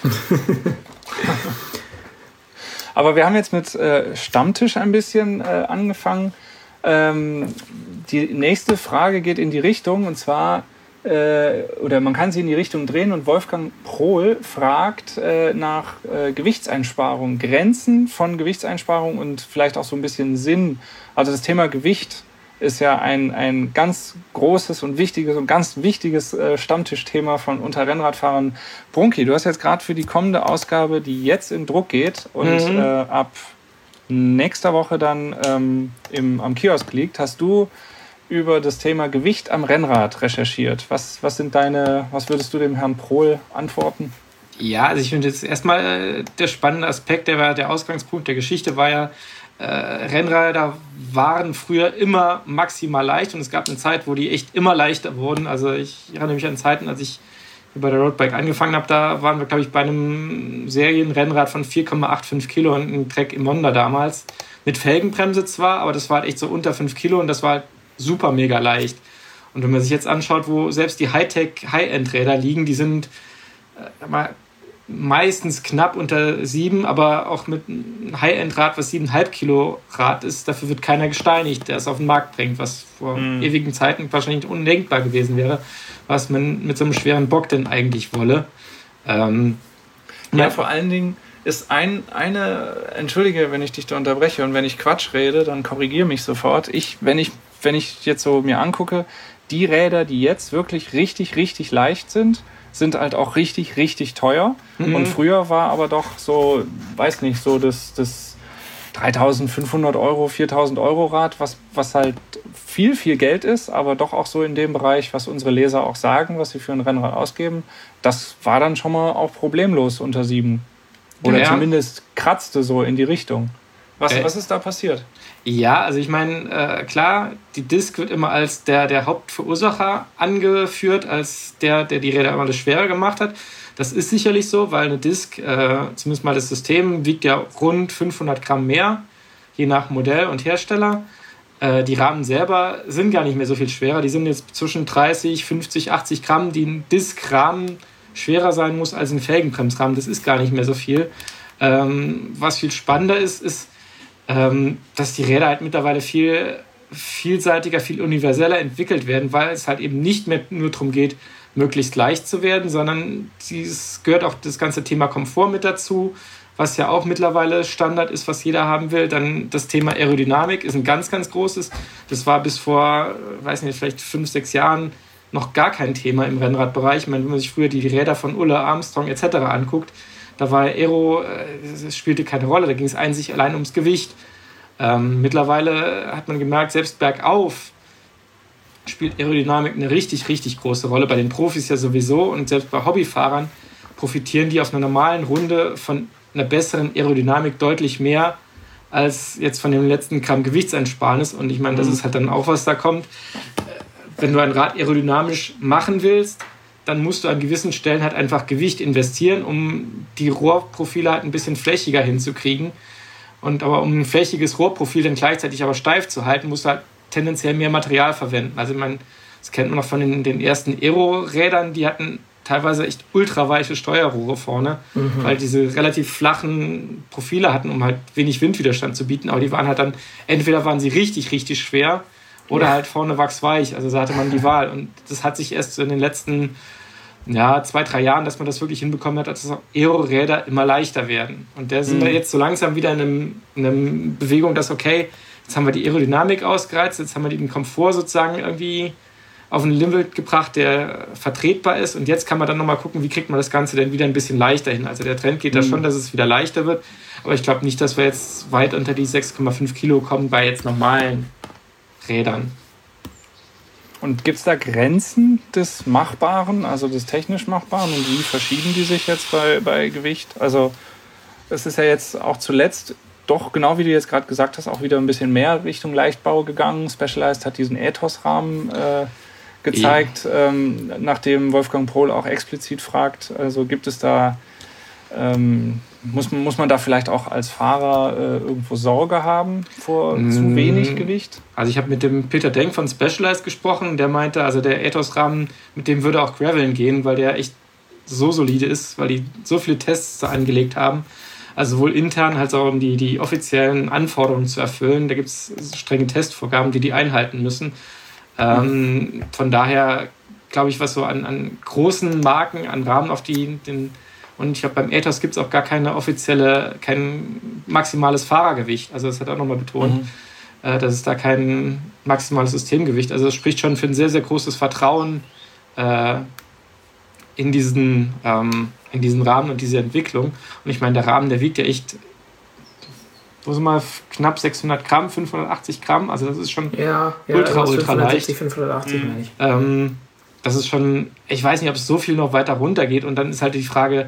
Aber wir haben jetzt mit Stammtisch ein bisschen angefangen. Die nächste Frage geht in die Richtung, und zwar, oder man kann sie in die Richtung drehen, und Wolfgang Prohl fragt nach Gewichtseinsparung, Grenzen von Gewichtseinsparung und vielleicht auch so ein bisschen Sinn. Also das Thema Gewicht ist ja ein ganz großes und wichtiges und ganz wichtiges Stammtischthema von unter Rennradfahrern. Brunki, du hast jetzt gerade für die kommende Ausgabe, die jetzt in Druck geht und ab nächster Woche dann am Kiosk liegt, hast du über das Thema Gewicht am Rennrad recherchiert. Was würdest du dem Herrn Prohl antworten? Ja, also ich finde jetzt erstmal der spannende Aspekt, der Ausgangspunkt der Geschichte war ja, Rennräder waren früher immer maximal leicht und es gab eine Zeit, wo die echt immer leichter wurden. Also ich erinnere mich an Zeiten, als ich bei der Roadbike angefangen habe, da waren wir, glaube ich, bei einem Serienrennrad von 4,85 Kilo und einem Trek Imonda damals. Mit Felgenbremse zwar, aber das war halt echt so unter 5 Kilo und das war halt super mega leicht. Und wenn man sich jetzt anschaut, wo selbst die Hightech-High-End-Räder liegen, die sind meistens knapp unter 7, aber auch mit einem High-End-Rad, was 7,5 Kilo Rad ist, dafür wird keiner gesteinigt, der es auf den Markt bringt, was vor ewigen Zeiten wahrscheinlich undenkbar gewesen wäre, was man mit so einem schweren Bock denn eigentlich wolle. Vor allen Dingen ist entschuldige, wenn ich dich da unterbreche und wenn ich Quatsch rede, dann korrigiere mich sofort. Wenn ich jetzt so mir angucke, die Räder, die jetzt wirklich richtig, richtig leicht sind halt auch richtig, richtig teuer. Und früher war aber doch so, weiß nicht, so das 3.500 Euro, 4.000 Euro Rad, was halt viel, viel Geld ist, aber doch auch so in dem Bereich, was unsere Leser auch sagen, was sie für ein Rennrad ausgeben, das war dann schon mal auch problemlos unter 7. Oder zumindest kratzte so in die Richtung. Was ist da passiert? Ja, also ich meine, klar, die Disk wird immer als der Hauptverursacher angeführt, als der die Räder immer das schwerer gemacht hat. Das ist sicherlich so, weil eine Disk, zumindest mal das System, wiegt ja rund 500 Gramm mehr, je nach Modell und Hersteller. Die Rahmen selber sind gar nicht mehr so viel schwerer. Die sind jetzt zwischen 30, 50, 80 Gramm, die ein Diskrahmen schwerer sein muss als ein Felgenbremsrahmen. Das ist gar nicht mehr so viel. Was viel spannender ist, dass die Räder halt mittlerweile viel vielseitiger, viel universeller entwickelt werden, weil es halt eben nicht mehr nur darum geht, möglichst leicht zu werden, sondern es gehört auch das ganze Thema Komfort mit dazu, was ja auch mittlerweile Standard ist, was jeder haben will. Dann das Thema Aerodynamik ist ein ganz, ganz großes. Das war bis vor, weiß nicht, vielleicht 5, 6 Jahren noch gar kein Thema im Rennradbereich. Ich meine, wenn man sich früher die Räder von Ulle, Armstrong etc. anguckt, da war Aero, das spielte keine Rolle, da ging es einzig allein ums Gewicht. Mittlerweile hat man gemerkt, selbst bergauf spielt Aerodynamik eine richtig, richtig große Rolle. Bei den Profis ja sowieso und selbst bei Hobbyfahrern profitieren die auf einer normalen Runde von einer besseren Aerodynamik deutlich mehr als jetzt von dem letzten Gramm Gewichtseinsparnis. Und ich meine, das ist halt dann auch, was da kommt. Wenn du ein Rad aerodynamisch machen willst, dann musst du an gewissen Stellen halt einfach Gewicht investieren, um die Rohrprofile halt ein bisschen flächiger hinzukriegen. Aber um ein flächiges Rohrprofil dann gleichzeitig aber steif zu halten, musst du halt tendenziell mehr Material verwenden. Also das kennt man noch von den ersten Aero-Rädern, die hatten teilweise echt ultraweiche Steuerrohre vorne, weil diese relativ flachen Profile hatten, um halt wenig Windwiderstand zu bieten. Aber die waren halt dann, entweder waren sie richtig, richtig schwer oder halt vorne wachsweich. Also da hatte man die Wahl. Und das hat sich erst so in den letzten 2-3 Jahren, dass man das wirklich hinbekommen hat, dass Aero-Räder immer leichter werden. Und da sind wir jetzt so langsam wieder in einer Bewegung, dass okay, jetzt haben wir die Aerodynamik ausgereizt, jetzt haben wir den Komfort sozusagen irgendwie auf ein Limit gebracht, der vertretbar ist. Und jetzt kann man dann nochmal gucken, wie kriegt man das Ganze denn wieder ein bisschen leichter hin. Also der Trend geht da schon, dass es wieder leichter wird. Aber ich glaube nicht, dass wir jetzt weit unter die 6,5 Kilo kommen bei jetzt normalen Rädern. Und gibt es da Grenzen des Machbaren, also des technisch Machbaren? Und wie verschieben die sich jetzt bei Gewicht? Also es ist ja jetzt auch zuletzt doch, genau wie du jetzt gerade gesagt hast, auch wieder ein bisschen mehr Richtung Leichtbau gegangen. Specialized hat diesen Ethos-Rahmen gezeigt, nachdem Wolfgang Pohl auch explizit fragt. Also gibt es da, muss man da vielleicht auch als Fahrer irgendwo Sorge haben vor zu wenig Gewicht? Also ich habe mit dem Peter Denk von Specialized gesprochen, der meinte, also der Ethos-Rahmen, mit dem würde auch Graveln gehen, weil der echt so solide ist, weil die so viele Tests da angelegt haben. Also sowohl intern als auch um die offiziellen Anforderungen zu erfüllen. Da gibt es strenge Testvorgaben, die einhalten müssen. Von daher glaube ich, was so an großen Marken, an Rahmen auf und ich glaube, beim Ethos gibt es auch gar kein maximales Fahrergewicht. Also das hat er auch nochmal betont, dass es da kein maximales Systemgewicht. Also das spricht schon für ein sehr, sehr großes Vertrauen in diesen Rahmen und diese Entwicklung. Und ich meine, der Rahmen, der wiegt ja echt, knapp 600 Gramm, 580 Gramm. Also das ist schon ultra leicht. 580 meine ich. Das ist schon, ich weiß nicht, ob es so viel noch weiter runter geht. Und dann ist halt die Frage,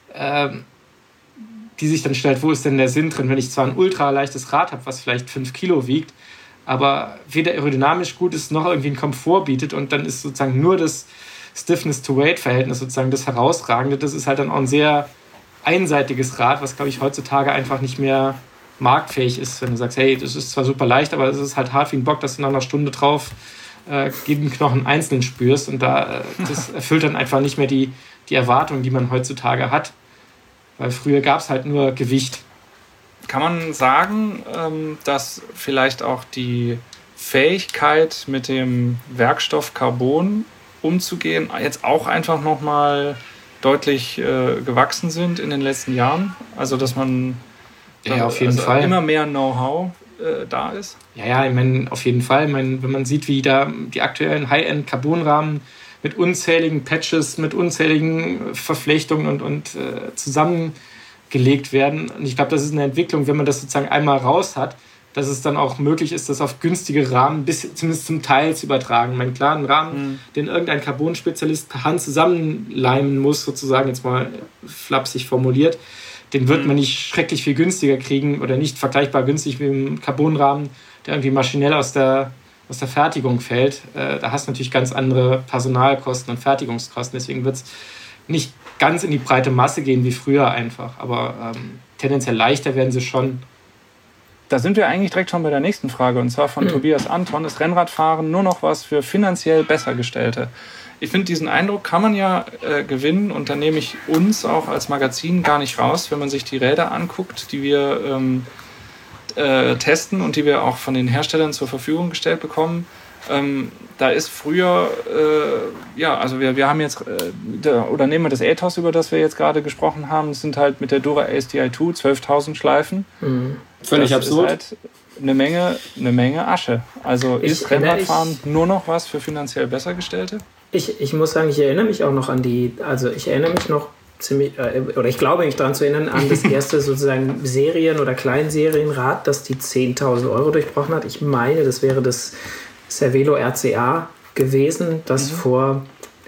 die sich dann stellt, wo ist denn der Sinn drin, wenn ich zwar ein ultra leichtes Rad habe, was vielleicht 5 Kilo wiegt, aber weder aerodynamisch gut ist, noch irgendwie einen Komfort bietet. Und dann ist sozusagen nur das Stiffness-to-Weight-Verhältnis sozusagen das Herausragende. Das ist halt dann auch ein sehr einseitiges Rad, was, glaube ich, heutzutage einfach nicht mehr marktfähig ist, wenn du sagst, hey, das ist zwar super leicht, aber es ist halt hart wie ein Bock, dass du nach einer Stunde drauf jeden Knochen einzeln spürst und das erfüllt dann einfach nicht mehr die Erwartungen, die man heutzutage hat, weil früher gab es halt nur Gewicht. Kann man sagen, dass vielleicht auch die Fähigkeit mit dem Werkstoff Carbon umzugehen jetzt auch einfach nochmal deutlich gewachsen sind in den letzten Jahren? Also dass man auf jeden Fall immer mehr Know-how da ist? Ja, ich meine, auf jeden Fall. Ich meine, wenn man sieht, wie da die aktuellen High-End-Carbonrahmen mit unzähligen Patches, mit unzähligen Verflechtungen und zusammengelegt werden. Und ich glaube, das ist eine Entwicklung, wenn man das sozusagen einmal raus hat, dass es dann auch möglich ist, das auf günstige Rahmen zumindest zum Teil zu übertragen. Ich meine, klar, einen Rahmen, den irgendein Carbon-Spezialist per Hand zusammenleimen muss, sozusagen jetzt mal flapsig formuliert, den wird man nicht schrecklich viel günstiger kriegen oder nicht vergleichbar günstig wie ein Carbonrahmen, der irgendwie maschinell aus der Fertigung fällt. Da hast du natürlich ganz andere Personalkosten und Fertigungskosten. Deswegen wird es nicht ganz in die breite Masse gehen wie früher einfach. Aber tendenziell leichter werden sie schon. Da sind wir eigentlich direkt schon bei der nächsten Frage, und zwar von Tobias Anton. Ist Rennradfahren nur noch was für finanziell Bessergestellte? Ich finde, diesen Eindruck kann man ja gewinnen, und da nehme ich uns auch als Magazin gar nicht raus, wenn man sich die Räder anguckt, die wir testen und die wir auch von den Herstellern zur Verfügung gestellt bekommen. Da ist früher, also wir haben jetzt, oder nehmen wir das Ethos, über das wir jetzt gerade gesprochen haben, das sind halt mit der Dura Ace Di2 12.000 Schleifen. Völlig das absurd. Ist halt eine Menge Asche. Also ist Rennradfahren nur noch was für finanziell Bessergestellte? Ich muss sagen, ich erinnere mich auch noch ich erinnere mich noch oder ich glaube mich daran zu erinnern, an das erste sozusagen Serien- oder Kleinserienrad, das die 10.000 Euro durchbrochen hat. Ich meine, das wäre das Cervelo RCA gewesen, das vor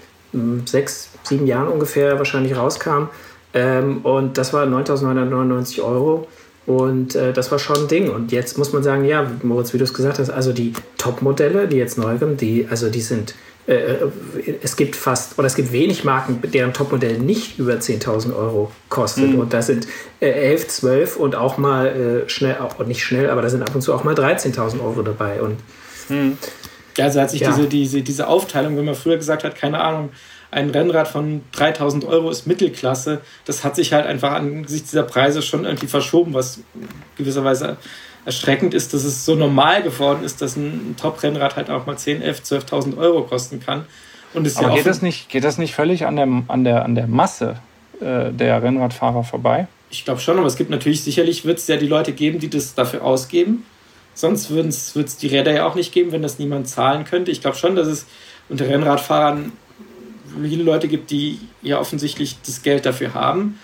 6, 7 Jahren ungefähr wahrscheinlich rauskam. Und das war 9.999 Euro. Und das war schon ein Ding. Und jetzt muss man sagen, ja, Moritz, wie du es gesagt hast, also die Top-Modelle, die jetzt neu kommen, die sind, es gibt wenig Marken, deren Topmodell nicht über 10.000 Euro kostet. Und da sind 11, 12 und auch mal schnell, auch nicht schnell, aber da sind ab und zu auch mal 13.000 Euro dabei. Und ja, also hat sich diese Aufteilung, wenn man früher gesagt hat, keine Ahnung, ein Rennrad von 3.000 Euro ist Mittelklasse, das hat sich halt einfach angesichts dieser Preise schon irgendwie verschoben, was gewisserweise erschreckend ist, dass es so normal geworden ist, dass ein Top-Rennrad halt auch mal 10, 11, 12.000 Euro kosten kann. Und ist aber geht das nicht völlig an der Masse der Rennradfahrer vorbei? Ich glaube schon, aber es gibt natürlich, sicherlich wird es ja die Leute geben, die das dafür ausgeben. Sonst würde es die Räder ja auch nicht geben, wenn das niemand zahlen könnte. Ich glaube schon, dass es unter Rennradfahrern viele Leute gibt, die ja offensichtlich das Geld dafür haben.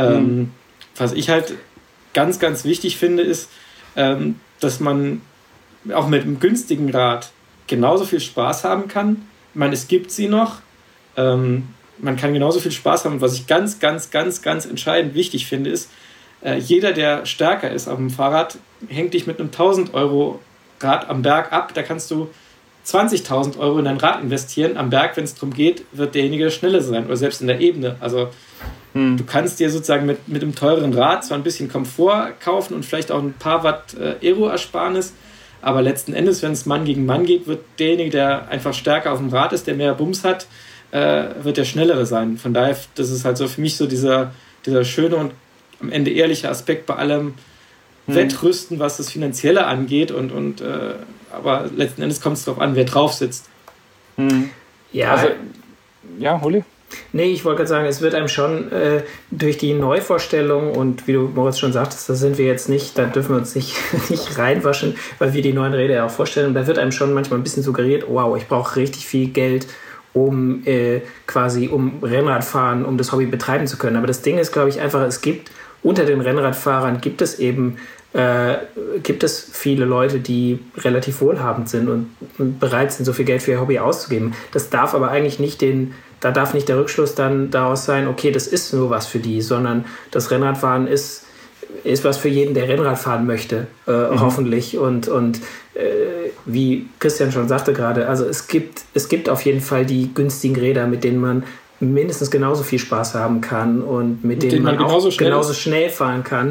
Was ich halt ganz, ganz wichtig finde, ist, dass man auch mit einem günstigen Rad genauso viel Spaß haben kann. Ich meine, es gibt sie noch. Man kann genauso viel Spaß haben. Und was ich ganz, ganz, ganz, ganz entscheidend wichtig finde, ist, jeder, der stärker ist auf dem Fahrrad, hängt dich mit einem 1.000 Euro Rad am Berg ab. Da kannst du 20.000 Euro in dein Rad investieren. Am Berg, wenn es darum geht, wird derjenige der Schnelle sein. Oder selbst in der Ebene. Also du kannst dir sozusagen mit einem teuren Rad zwar ein bisschen Komfort kaufen und vielleicht auch ein paar Watt Aero-Ersparnis, aber letzten Endes, wenn es Mann gegen Mann geht, wird derjenige, der einfach stärker auf dem Rad ist, der mehr Bums hat, wird der Schnellere sein. Von daher, das ist halt so für mich so dieser schöne und am Ende ehrliche Aspekt bei allem Wettrüsten, was das Finanzielle angeht. Aber letzten Endes kommt es darauf an, wer drauf sitzt. Ja, also, ja, Holi? Nee, ich wollte gerade sagen, es wird einem schon durch die Neuvorstellung und wie du, Moritz, schon sagtest, da sind wir jetzt nicht, da dürfen wir uns nicht reinwaschen, weil wir die neuen Räder ja auch vorstellen. Und da wird einem schon manchmal ein bisschen suggeriert, wow, ich brauche richtig viel Geld, um Rennradfahren, um das Hobby betreiben zu können. Aber das Ding ist, glaube ich, einfach, es gibt unter den Rennradfahrern gibt es viele Leute, die relativ wohlhabend sind und bereit sind, so viel Geld für ihr Hobby auszugeben. Das darf aber eigentlich nicht da darf nicht der Rückschluss dann daraus sein, okay, das ist nur was für die, sondern das Rennradfahren ist was für jeden, der Rennrad fahren möchte, hoffentlich. Und wie Christian schon sagte gerade, also es gibt auf jeden Fall die günstigen Räder, mit denen man mindestens genauso viel Spaß haben kann und mit denen man auch genauso schnell fahren kann.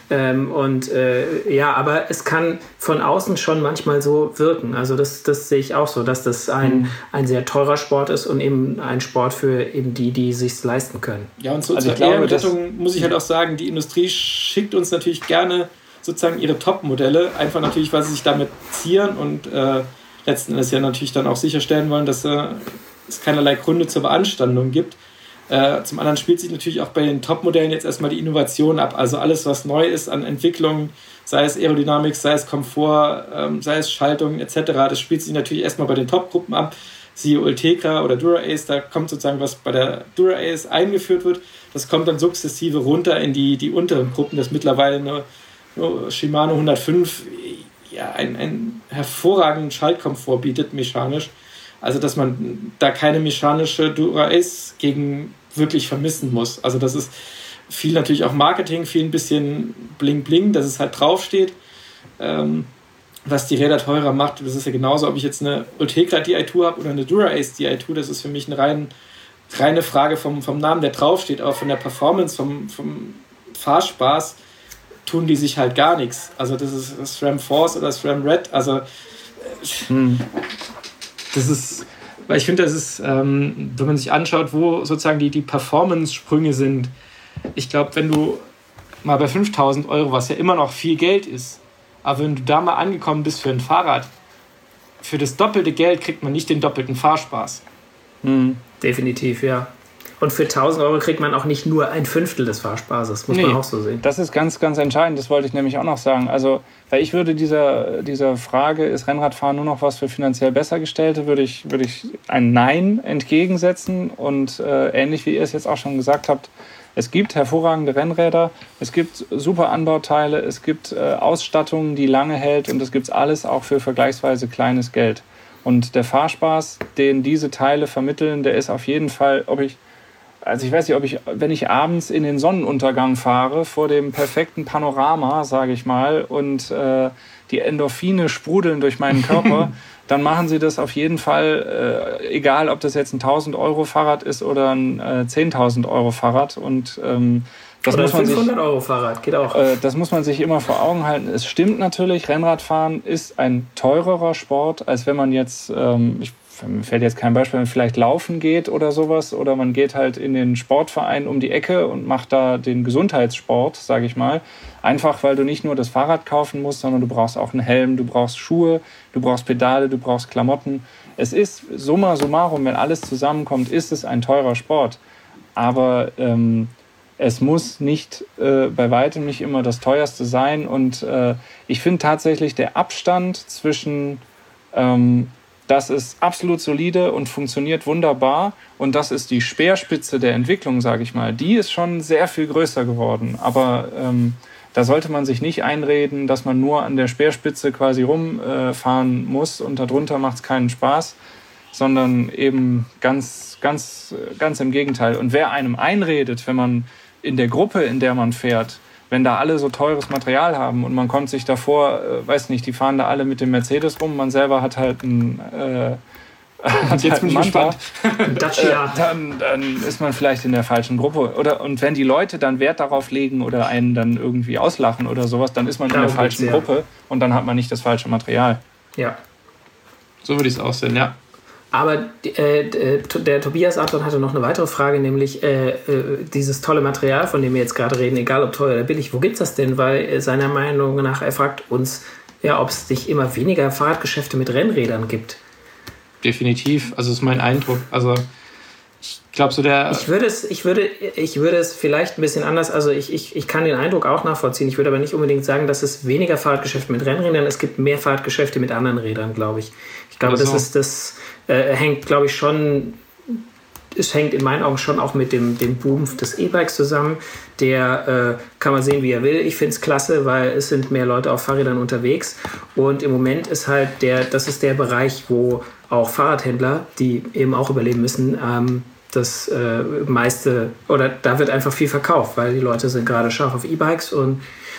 Aber es kann von außen schon manchmal so wirken. Also das sehe ich auch so, dass das ein sehr teurer Sport ist und eben ein Sport für eben die es sich leisten können. Ja, und zur Ehrenrettung muss ich halt auch sagen, die Industrie schickt uns natürlich gerne sozusagen ihre Top-Modelle, einfach natürlich, weil sie sich damit zieren und letzten Endes ja natürlich dann auch sicherstellen wollen, dass es keinerlei Gründe zur Beanstandung gibt. Zum anderen spielt sich natürlich auch bei den Top-Modellen jetzt erstmal die Innovation ab. Also alles, was neu ist an Entwicklungen, sei es Aerodynamik, sei es Komfort, sei es Schaltung etc., das spielt sich natürlich erstmal bei den Top-Gruppen ab. Siehe Ultegra oder Dura-Ace, da kommt sozusagen, was bei der Dura-Ace eingeführt wird, das kommt dann sukzessive runter in die unteren Gruppen, das mittlerweile eine Shimano 105 einen hervorragenden Schaltkomfort bietet, mechanisch. Also, dass man da keine mechanische Dura-Ace gegen wirklich vermissen muss. Also, das ist viel natürlich auch Marketing, viel ein bisschen Bling-Bling, dass es halt draufsteht. Was die Räder teurer macht, das ist ja genauso, ob ich jetzt eine Ultegra Di2 habe oder eine Dura-Ace Di2, das ist für mich eine reine Frage vom Namen, der draufsteht, aber von der Performance, vom Fahrspaß tun die sich halt gar nichts. Also, das ist das SRAM Force oder SRAM Red, also das ist, weil ich finde, das ist, wenn man sich anschaut, wo sozusagen die Performance-Sprünge sind, ich glaube, wenn du mal bei 5.000 Euro, was ja immer noch viel Geld ist, aber wenn du da mal angekommen bist für ein Fahrrad, für das doppelte Geld kriegt man nicht den doppelten Fahrspaß. Definitiv, ja. Und für 1.000 Euro kriegt man auch nicht nur ein Fünftel des Fahrspaßes, muss man auch so sehen. Das ist ganz, ganz entscheidend, das wollte ich nämlich auch noch sagen. Also, weil ich würde dieser Frage, ist Rennradfahren nur noch was für finanziell Bessergestellte, würde ich ein Nein entgegensetzen. Und ähnlich wie ihr es jetzt auch schon gesagt habt, es gibt hervorragende Rennräder, es gibt super Anbauteile, es gibt Ausstattung, die lange hält und es gibt alles auch für vergleichsweise kleines Geld. Und der Fahrspaß, den diese Teile vermitteln, der ist auf jeden Fall, ich weiß nicht, wenn ich abends in den Sonnenuntergang fahre, vor dem perfekten Panorama, sage ich mal, und die Endorphine sprudeln durch meinen Körper, dann machen sie das auf jeden Fall, egal ob das jetzt ein 1.000 Euro Fahrrad ist oder ein 10.000 Euro Fahrrad. Und das oder muss man 500 Euro Fahrrad, geht auch. Das muss man sich immer vor Augen halten. Es stimmt natürlich, Rennradfahren ist ein teurerer Sport, als wenn man jetzt, mir fällt jetzt kein Beispiel, wenn man vielleicht laufen geht oder sowas, oder man geht halt in den Sportverein um die Ecke und macht da den Gesundheitssport, sage ich mal. Einfach, weil du nicht nur das Fahrrad kaufen musst, sondern du brauchst auch einen Helm, du brauchst Schuhe, du brauchst Pedale, du brauchst Klamotten. Es ist summa summarum, wenn alles zusammenkommt, ist es ein teurer Sport. Aber es muss nicht bei weitem nicht immer das teuerste sein. Und ich finde tatsächlich der Abstand zwischen das ist absolut solide und funktioniert wunderbar und das ist die Speerspitze der Entwicklung, sage ich mal. Die ist schon sehr viel größer geworden, aber da sollte man sich nicht einreden, dass man nur an der Speerspitze quasi rumfahren muss und darunter macht es keinen Spaß, sondern eben ganz, ganz, ganz im Gegenteil. Und wer einem einredet, wenn man in der Gruppe, in der man fährt, wenn da alle so teures Material haben und man kommt sich davor, weiß nicht, die fahren da alle mit dem Mercedes rum, man selber hat halt einen Manta, dann ist man vielleicht in der falschen Gruppe. Und wenn die Leute dann Wert darauf legen oder einen dann irgendwie auslachen oder sowas, dann ist man in der falschen Gruppe und dann hat man nicht das falsche Material. Ja. So würde ich es auch sehen, ja. Aber der Tobias Anton hatte noch eine weitere Frage, nämlich dieses tolle Material, von dem wir jetzt gerade reden, egal ob teuer oder billig, wo gibt es das denn? Weil seiner Meinung nach, er fragt uns, ja, ob es nicht immer weniger Fahrradgeschäfte mit Rennrädern gibt. Definitiv, also das ist mein Eindruck. Also ich glaube so Ich würde es vielleicht ein bisschen anders, also ich kann den Eindruck auch nachvollziehen. Ich würde aber nicht unbedingt sagen, dass es weniger Fahrradgeschäfte mit Rennrädern, es gibt mehr Fahrradgeschäfte mit anderen Rädern, glaube ich. Ich glaube, das hängt, glaube ich, schon, es hängt in meinen Augen schon auch mit dem Boom des E-Bikes zusammen. Der kann man sehen, wie er will. Ich finde es klasse, weil es sind mehr Leute auf Fahrrädern unterwegs. Und im Moment ist halt das ist der Bereich, wo auch Fahrradhändler, die eben auch überleben müssen, das meiste, oder da wird einfach viel verkauft, weil die Leute sind gerade scharf auf E-Bikes und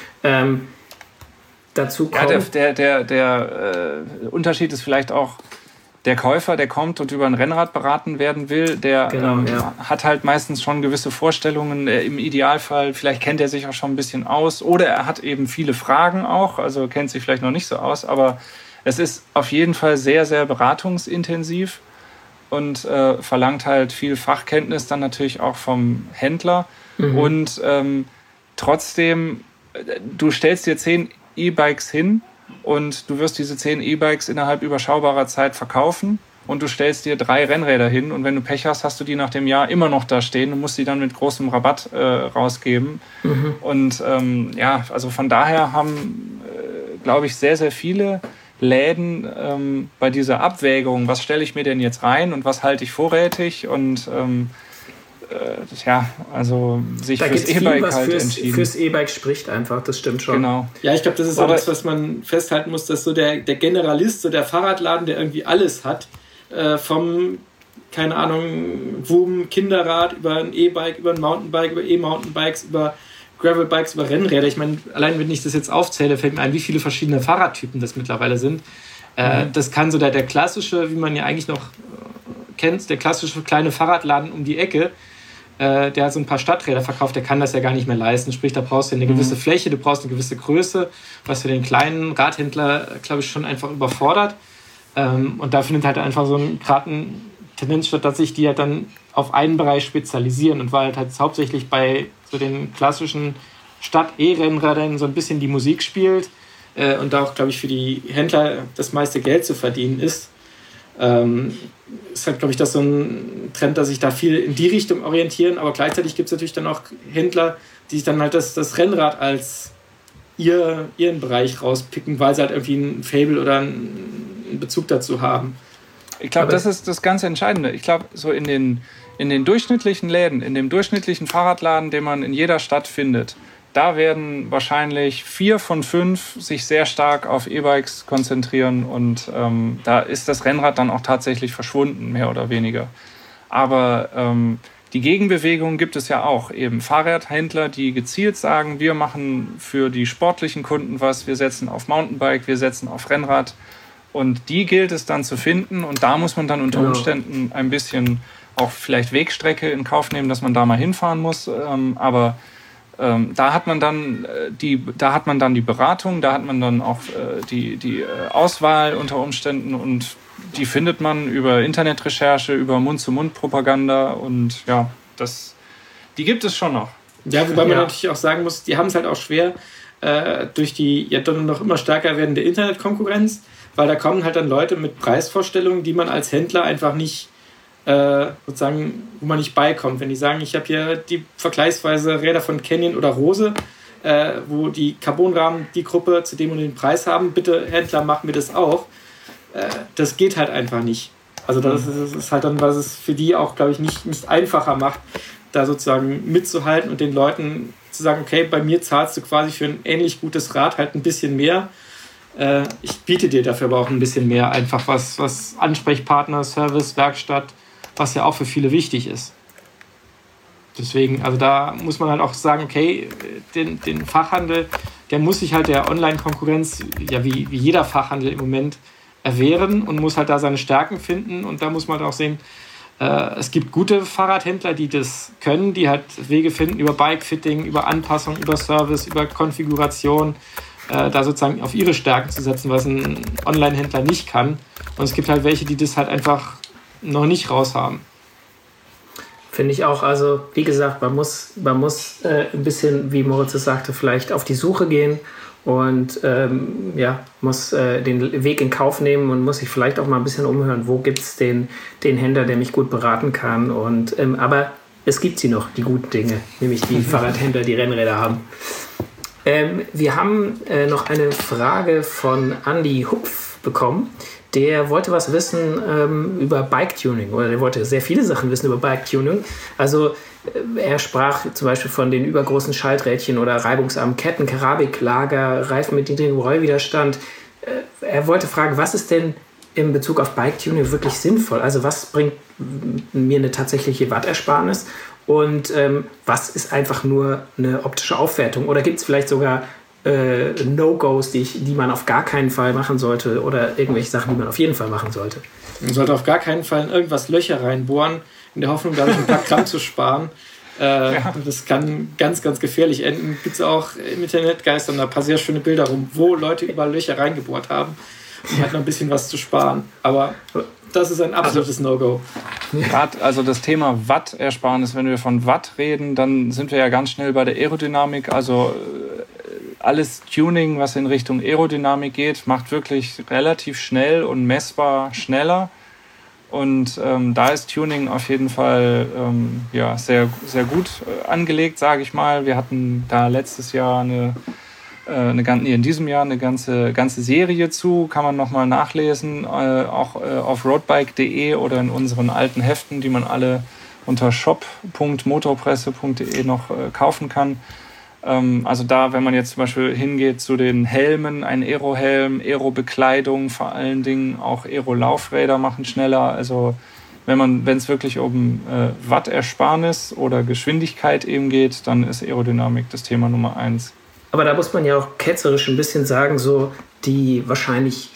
dazu kommt... Ja, der Unterschied ist vielleicht auch, der Käufer, der kommt und über ein Rennrad beraten werden will, der hat halt meistens schon gewisse Vorstellungen. Im Idealfall, vielleicht kennt er sich auch schon ein bisschen aus oder er hat eben viele Fragen auch, also kennt sich vielleicht noch nicht so aus, aber es ist auf jeden Fall sehr, sehr beratungsintensiv und verlangt halt viel Fachkenntnis dann natürlich auch vom Händler. Mhm. Und trotzdem, du stellst dir 10 E-Bikes hin, und du wirst diese 10 E-Bikes innerhalb überschaubarer Zeit verkaufen und du stellst dir 3 Rennräder hin und wenn du Pech hast, hast du die nach dem Jahr immer noch da stehen und musst die dann mit großem Rabatt rausgeben. Mhm. Und also von daher haben, glaube ich, sehr, sehr viele Läden bei dieser Abwägung, was stelle ich mir denn jetzt rein und was halte ich vorrätig und also sich da fürs E-Bike halt entschieden. Fürs E-Bike spricht einfach, das stimmt schon. Genau. Ja, ich glaube, das ist so das, was man festhalten muss, dass so der Generalist, so der Fahrradladen, der irgendwie alles hat, vom, keine Ahnung, Woom, Kinderrad, über ein E-Bike, über ein Mountainbike, über E-Mountainbikes, über Gravelbikes, über Rennräder. Ich meine, allein wenn ich das jetzt aufzähle, fällt mir ein, wie viele verschiedene Fahrradtypen das mittlerweile sind. Das kann so der klassische, wie man ja eigentlich noch kennt, der klassische kleine Fahrradladen um die Ecke, der hat so ein paar Stadträder verkauft, der kann das ja gar nicht mehr leisten. Sprich, da brauchst du eine gewisse Fläche, du brauchst eine gewisse Größe, was für den kleinen Radhändler, glaube ich, schon einfach überfordert. Und da findet halt einfach so eine Tendenz statt, dass sich die halt dann auf einen Bereich spezialisieren und weil halt hauptsächlich bei so den klassischen Stadt-E-Rennrädern so ein bisschen die Musik spielt und da auch, glaube ich, für die Händler das meiste Geld zu verdienen ist, Ist halt, glaube ich, das so ein Trend, dass sich da viel in die Richtung orientieren, aber gleichzeitig gibt es natürlich dann auch Händler, die sich dann halt das Rennrad als ihren Bereich rauspicken, weil sie halt irgendwie ein Faible oder einen Bezug dazu haben. Ich glaube, das ist das ganz Entscheidende. Ich glaube, so in den durchschnittlichen Läden, in dem durchschnittlichen Fahrradladen, den man in jeder Stadt findet, da werden wahrscheinlich 4 von 5 sich sehr stark auf E-Bikes konzentrieren und da ist das Rennrad dann auch tatsächlich verschwunden, mehr oder weniger. Aber die Gegenbewegung gibt es ja auch. Eben Fahrradhändler, die gezielt sagen, wir machen für die sportlichen Kunden was, wir setzen auf Mountainbike, wir setzen auf Rennrad. Und die gilt es dann zu finden und da muss man dann unter Umständen ein bisschen auch vielleicht Wegstrecke in Kauf nehmen, dass man da mal hinfahren muss. Aber da hat man dann die Beratung, da hat man dann auch die Auswahl unter Umständen und die findet man über Internetrecherche, über Mund-zu-Mund-Propaganda und ja, die gibt es schon noch. Ja, wobei man natürlich auch sagen muss, die haben es halt auch schwer durch die ja dann noch immer stärker werdende Internetkonkurrenz, weil da kommen halt dann Leute mit Preisvorstellungen, die man als Händler einfach nicht sozusagen, wo man nicht beikommt. Wenn die sagen, ich habe hier die vergleichsweise Räder von Canyon oder Rose, wo die Carbonrahmen die Gruppe zu dem und den Preis haben, bitte Händler, mach mir das auch. Das geht halt einfach nicht. Also das ist halt dann, was es für die auch, glaube ich, nicht einfacher macht, da sozusagen mitzuhalten und den Leuten zu sagen, okay, bei mir zahlst du quasi für ein ähnlich gutes Rad halt ein bisschen mehr. Ich biete dir dafür aber auch ein bisschen mehr, einfach was Ansprechpartner, Service, Werkstatt, was ja auch für viele wichtig ist. Deswegen, also da muss man halt auch sagen, okay, den Fachhandel, der muss sich halt der Online-Konkurrenz, ja wie jeder Fachhandel im Moment, erwehren und muss halt da seine Stärken finden. Und da muss man halt auch sehen, es gibt gute Fahrradhändler, die das können, die halt Wege finden über Bike-Fitting, über Anpassung, über Service, über Konfiguration, da sozusagen auf ihre Stärken zu setzen, was ein Online-Händler nicht kann. Und es gibt halt welche, die das halt einfach noch nicht raus haben. Finde ich auch. Also wie gesagt, man muss ein bisschen, wie Moritz es sagte, vielleicht auf die Suche gehen und muss den Weg in Kauf nehmen und muss sich vielleicht auch mal ein bisschen umhören, wo gibt es den Händler, der mich gut beraten kann. Und aber es gibt sie noch, die guten Dinge, nämlich die Fahrradhändler, die Rennräder haben. Wir haben noch eine Frage von Andy Hupf bekommen. Der wollte was wissen über Bike-Tuning, oder der wollte sehr viele Sachen wissen über Bike-Tuning. Also er sprach zum Beispiel von den übergroßen Schalträdchen oder reibungsarmen Ketten, Keramiklager, Reifen mit niedrigem Rollwiderstand. Er wollte fragen, was ist denn in Bezug auf Bike-Tuning wirklich sinnvoll? Also was bringt mir eine tatsächliche Wattersparnis? Und was ist einfach nur eine optische Aufwertung? Oder gibt es vielleicht sogar No-Gos, die man auf gar keinen Fall machen sollte oder irgendwelche Sachen, die man auf jeden Fall machen sollte? Man sollte auf gar keinen Fall in irgendwas Löcher reinbohren, in der Hoffnung, dadurch ein paar Gramm zu sparen. Das kann ganz, ganz gefährlich enden. Gibt es auch im Internet geistern da ein paar sehr schöne Bilder rum, wo Leute überall Löcher reingebohrt haben, um halt noch ein bisschen was zu sparen. Aber das ist ein absolutes No-Go. Gerade also das Thema Wattersparnis, wenn wir von Watt reden, dann sind wir ja ganz schnell bei der Aerodynamik. Also alles Tuning, was in Richtung Aerodynamik geht, macht wirklich relativ schnell und messbar schneller. Und da ist Tuning auf jeden Fall sehr, sehr gut angelegt, sage ich mal. Wir hatten da letztes Jahr in diesem Jahr eine ganze Serie zu, kann man nochmal nachlesen, auch auf roadbike.de oder in unseren alten Heften, die man alle unter shop.motorpresse.de noch kaufen kann. Also da, wenn man jetzt zum Beispiel hingeht zu den Helmen, ein Aero-Helm, Aero-Bekleidung vor allen Dingen, auch Aero-Laufräder machen schneller. Also wenn es wirklich um Wattersparnis oder Geschwindigkeit eben geht, dann ist Aerodynamik das Thema Nummer 1. Aber da muss man ja auch ketzerisch ein bisschen sagen, so die wahrscheinlich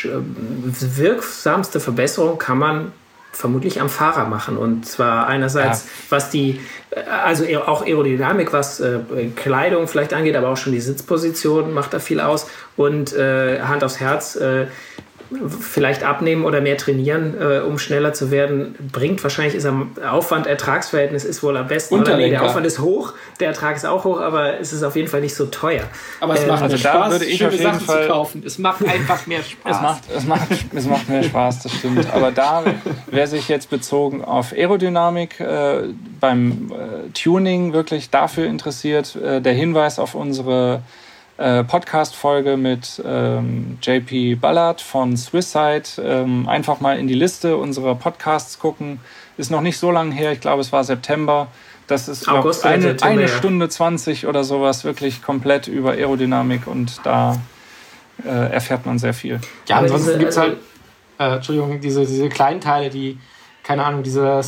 wirksamste Verbesserung kann man vermutlich am Fahrer machen. Und zwar einerseits, was also auch Aerodynamik, was Kleidung vielleicht angeht, aber auch schon die Sitzposition macht da viel aus. Und Hand aufs Herz, vielleicht abnehmen oder mehr trainieren, um schneller zu werden, bringt wahrscheinlich, ist am Aufwand-Ertragsverhältnis ist wohl am besten. Oder nee, der Aufwand ist hoch, der Ertrag ist auch hoch, aber es ist auf jeden Fall nicht so teuer. Aber es macht mehr Spaß, schöne Sachen zu kaufen. Es macht einfach mehr Spaß. Es macht mehr Spaß, das stimmt. Aber da, wer sich jetzt bezogen auf Aerodynamik beim Tuning wirklich dafür interessiert, der Hinweis auf unsere Podcast-Folge mit JP Ballard von Swisside. Einfach mal in die Liste unserer Podcasts gucken. Ist noch nicht so lange her, ich glaube, es war September. Das ist August, eine Stunde 20 oder sowas, wirklich komplett über Aerodynamik und da erfährt man sehr viel. Ja, ansonsten gibt es halt, diese kleinen Teile, die, keine Ahnung, diese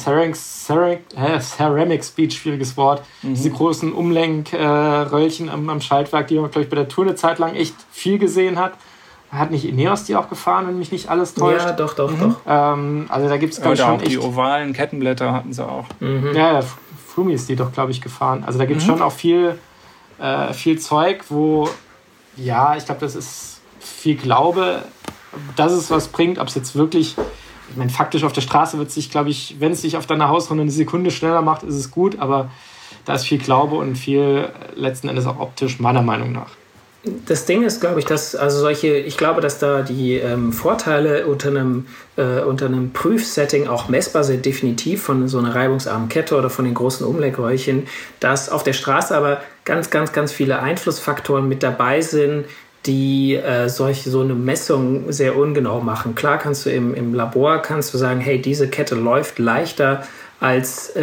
Ceramic Speed, schwieriges Wort, diese großen Umlenkröllchen am Schaltwerk, die man, glaube ich, bei der Tour eine Zeit lang echt viel gesehen hat. Hat nicht Ineos die auch gefahren, wenn mich nicht alles täuscht? Ja, doch. Also da gibt es, glaube ich, schon echt... die ovalen Kettenblätter hatten sie auch. Ja, Froome ist die doch, glaube ich, gefahren. Also da gibt es schon auch viel Zeug, wo, ja, ich glaube, das ist viel Glaube, dass es was bringt, ob es jetzt wirklich... Ich meine, faktisch auf der Straße wird sich, glaube ich, wenn es sich auf deiner Hausrunde eine Sekunde schneller macht, ist es gut, aber da ist viel Glaube und viel letzten Endes auch optisch, meiner Meinung nach. Das Ding ist, glaube ich, dass ich glaube, dass da die Vorteile unter einem Prüfsetting auch messbar sind, definitiv von so einer reibungsarmen Kette oder von den großen Umlenkröllchen, dass auf der Straße aber ganz, ganz, ganz viele Einflussfaktoren mit dabei sind, die so eine Messung sehr ungenau machen. Klar kannst du im Labor sagen, hey, diese Kette läuft leichter als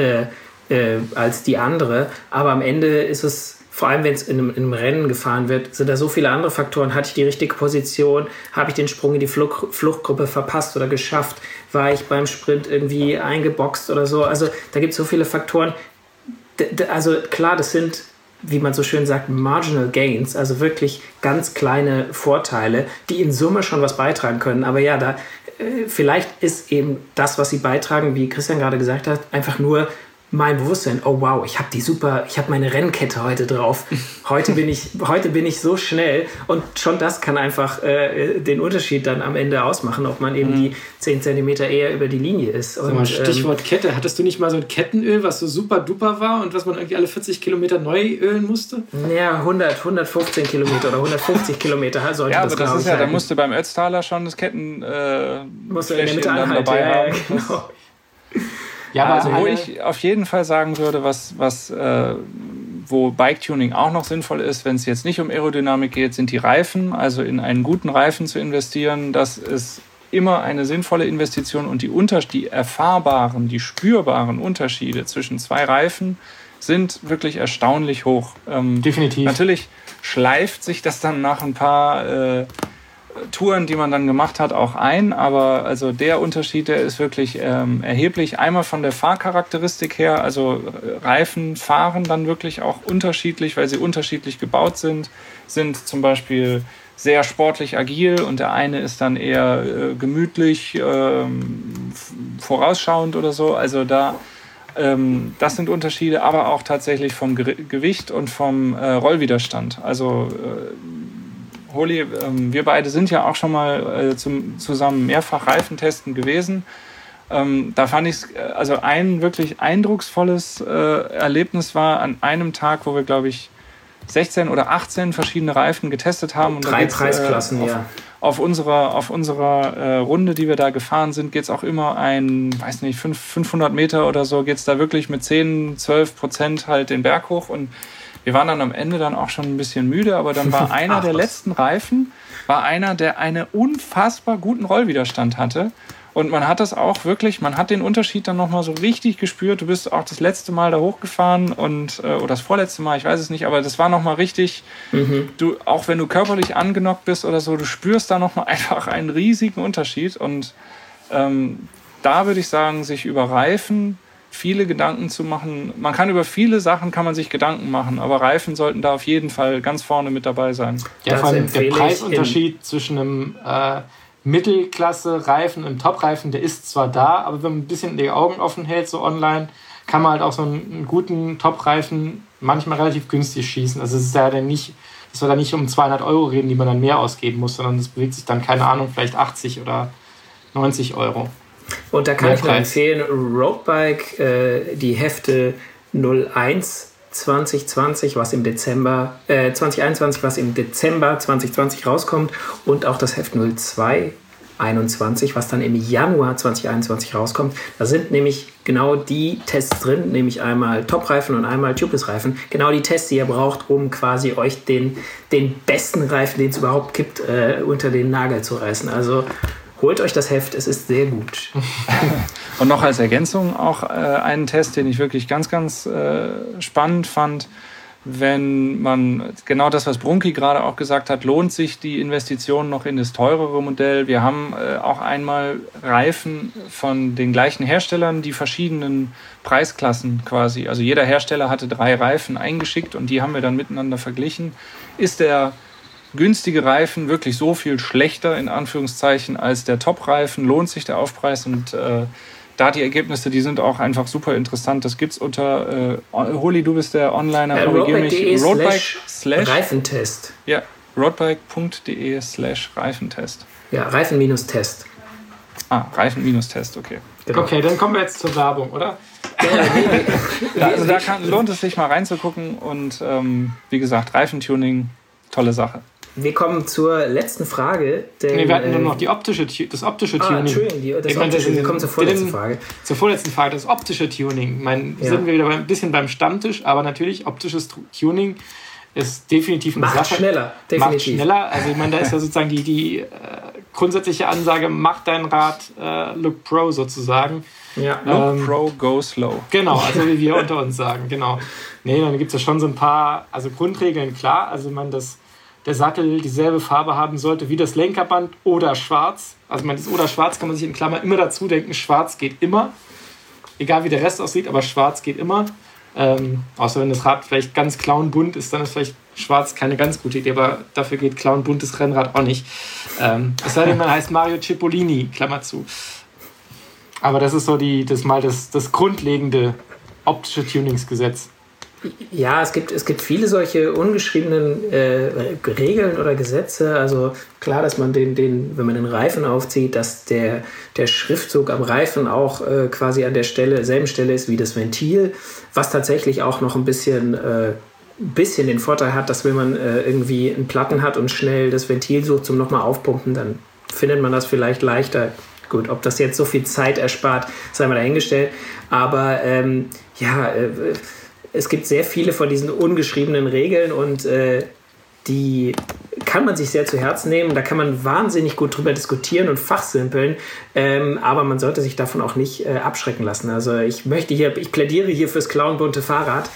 die andere, aber am Ende ist es, vor allem wenn es in einem Rennen gefahren wird, sind da so viele andere Faktoren. Hatte ich die richtige Position? Habe ich den Sprung in die Fluchtgruppe verpasst oder geschafft? War ich beim Sprint irgendwie eingeboxt oder so? Also da gibt es so viele Faktoren. Also klar, das sind, wie man so schön sagt, Marginal Gains, also wirklich ganz kleine Vorteile, die in Summe schon was beitragen können. Aber ja, vielleicht ist eben das, was sie beitragen, wie Christian gerade gesagt hat, einfach nur mein Bewusstsein. Oh wow, ich habe meine Rennkette heute drauf. Heute bin ich so schnell und schon das kann einfach den Unterschied dann am Ende ausmachen, ob man eben die 10 cm eher über die Linie ist. Und, Stichwort Kette. Hattest du nicht mal so ein Kettenöl, was so super duper war und was man irgendwie alle 40 Kilometer neu ölen musste? Ja, 115 Kilometer oder 150 Kilometer sollte das, glaube das ich sein. Da musste beim Ötztaler schon das Ketten musste in der Mitte anhalten. Dabei haben. Genau. Ja, also wo ich auf jeden Fall sagen würde, wo Bike-Tuning auch noch sinnvoll ist, wenn es jetzt nicht um Aerodynamik geht, sind die Reifen. Also in einen guten Reifen zu investieren, das ist immer eine sinnvolle Investition. Und die erfahrbaren, die spürbaren Unterschiede zwischen zwei Reifen sind wirklich erstaunlich hoch. Definitiv. Natürlich schleift sich das dann nach ein paar Touren, die man dann gemacht hat, auch ein, aber also der Unterschied, der ist wirklich erheblich. Einmal von der Fahrcharakteristik her, also Reifen fahren dann wirklich auch unterschiedlich, weil sie unterschiedlich gebaut sind zum Beispiel sehr sportlich agil und der eine ist dann eher gemütlich, vorausschauend oder so. Also das sind Unterschiede, aber auch tatsächlich vom Gewicht und vom Rollwiderstand. Also Holi, wir beide sind ja auch schon mal zusammen mehrfach Reifentesten gewesen. Da fand ich also ein wirklich eindrucksvolles Erlebnis war an einem Tag, wo wir, glaube ich, 16 oder 18 verschiedene Reifen getestet haben. Und 3 Preisklassen, ja. Auf unserer Runde, die wir da gefahren sind, geht es auch immer 500 Meter oder so, geht es da wirklich mit 10-12% halt den Berg hoch und wir waren dann am Ende dann auch schon ein bisschen müde, aber dann war einer der letzten Reifen, der einen unfassbar guten Rollwiderstand hatte. Und man hat das auch wirklich, man hat den Unterschied dann nochmal so richtig gespürt. Du bist auch das letzte Mal da hochgefahren oder das vorletzte Mal, ich weiß es nicht, aber das war nochmal richtig, auch wenn du körperlich angenockt bist oder so, du spürst da nochmal einfach einen riesigen Unterschied. Und da würde ich sagen, sich über Reifen viele Gedanken zu machen. Man kann über viele Sachen sich Gedanken machen, aber Reifen sollten da auf jeden Fall ganz vorne mit dabei sein. Ja, vor allem der Preisunterschied zwischen einem Mittelklasse-Reifen und einem Top-Reifen, der ist zwar da, aber wenn man ein bisschen die Augen offen hält, so online, kann man halt auch so einen guten Top-Reifen manchmal relativ günstig schießen. Also es ist ja dann nicht dass wir da nicht um 200 € reden, die man dann mehr ausgeben muss, sondern es bewegt sich dann, keine Ahnung, vielleicht 80 oder 90 €. Und da kann ich nur empfehlen, Roadbike, die Hefte 01 2020, was im Dezember 2021, was im Dezember 2020 rauskommt, und auch das Heft 02 21, was dann im Januar 2021 rauskommt. Da sind nämlich genau die Tests drin, nämlich einmal Top-Reifen und einmal Tubeless-Reifen. Genau die Tests, die ihr braucht, um quasi euch den besten Reifen, den es überhaupt gibt, unter den Nagel zu reißen. Also holt euch das Heft, es ist sehr gut. Und noch als Ergänzung auch einen Test, den ich wirklich ganz, ganz spannend fand. Wenn man, genau das, was Brunki gerade auch gesagt hat, lohnt sich die Investition noch in das teurere Modell. Wir haben auch einmal Reifen von den gleichen Herstellern, die verschiedenen Preisklassen quasi. Also jeder Hersteller hatte 3 Reifen eingeschickt und die haben wir dann miteinander verglichen. Ist der günstige Reifen wirklich so viel schlechter, in Anführungszeichen, als der Top-Reifen? Lohnt sich der Aufpreis? Und da die Ergebnisse, die sind auch einfach super interessant. Das gibt's unter, Holi, du bist der Onliner, korrigier mich. Roadbike/Reifentest. Ja, roadbike.de/Reifentest. Ja, Reifen-Test. Reifen-Test, okay. Genau. Okay, dann kommen wir jetzt zur Werbung, oder? Also lohnt es sich mal reinzugucken und wie gesagt, Reifentuning, tolle Sache. Wir kommen zur letzten Frage. Wir hatten nur noch das optische Tuning. Entschuldigung, wir kommen zur vorletzten Frage. Zur vorletzten Frage, das optische Tuning. Sind wir wieder ein bisschen beim Stammtisch, aber natürlich, optisches Tuning ist definitiv eine Sache. Macht schneller. Also ich meine, da ist ja sozusagen die grundsätzliche Ansage, mach dein Rad look pro sozusagen. Ja. Look pro, go slow. Genau, also wie wir unter uns sagen, genau. Nee, dann gibt es ja schon so ein paar, also Grundregeln, klar. Also ich meine, dass der Sattel dieselbe Farbe haben sollte wie das Lenkerband oder schwarz. Also das oder schwarz kann man sich in Klammern immer dazu denken, schwarz geht immer. Egal wie der Rest aussieht, aber schwarz geht immer. Außer wenn das Rad vielleicht ganz clownbunt ist, dann ist vielleicht schwarz keine ganz gute Idee, aber dafür geht clownbuntes Rennrad auch nicht. Es sei denn, man heißt Mario Cipollini, Klammer zu. Aber das ist so das grundlegende optische Tuningsgesetz. Ja, es gibt viele solche ungeschriebenen Regeln oder Gesetze. Also klar, dass man wenn man den Reifen aufzieht, dass der Schriftzug am Reifen auch quasi an der selben Stelle ist wie das Ventil, was tatsächlich auch noch ein bisschen den Vorteil hat, dass wenn man irgendwie einen Platten hat und schnell das Ventil sucht zum nochmal aufpumpen, dann findet man das vielleicht leichter. Gut, ob das jetzt so viel Zeit erspart, sei mal dahingestellt. Aber es gibt sehr viele von diesen ungeschriebenen Regeln und die kann man sich sehr zu Herzen nehmen. Da kann man wahnsinnig gut drüber diskutieren und fachsimpeln, aber man sollte sich davon auch nicht abschrecken lassen. Also ich plädiere hier fürs clownbunte Fahrrad.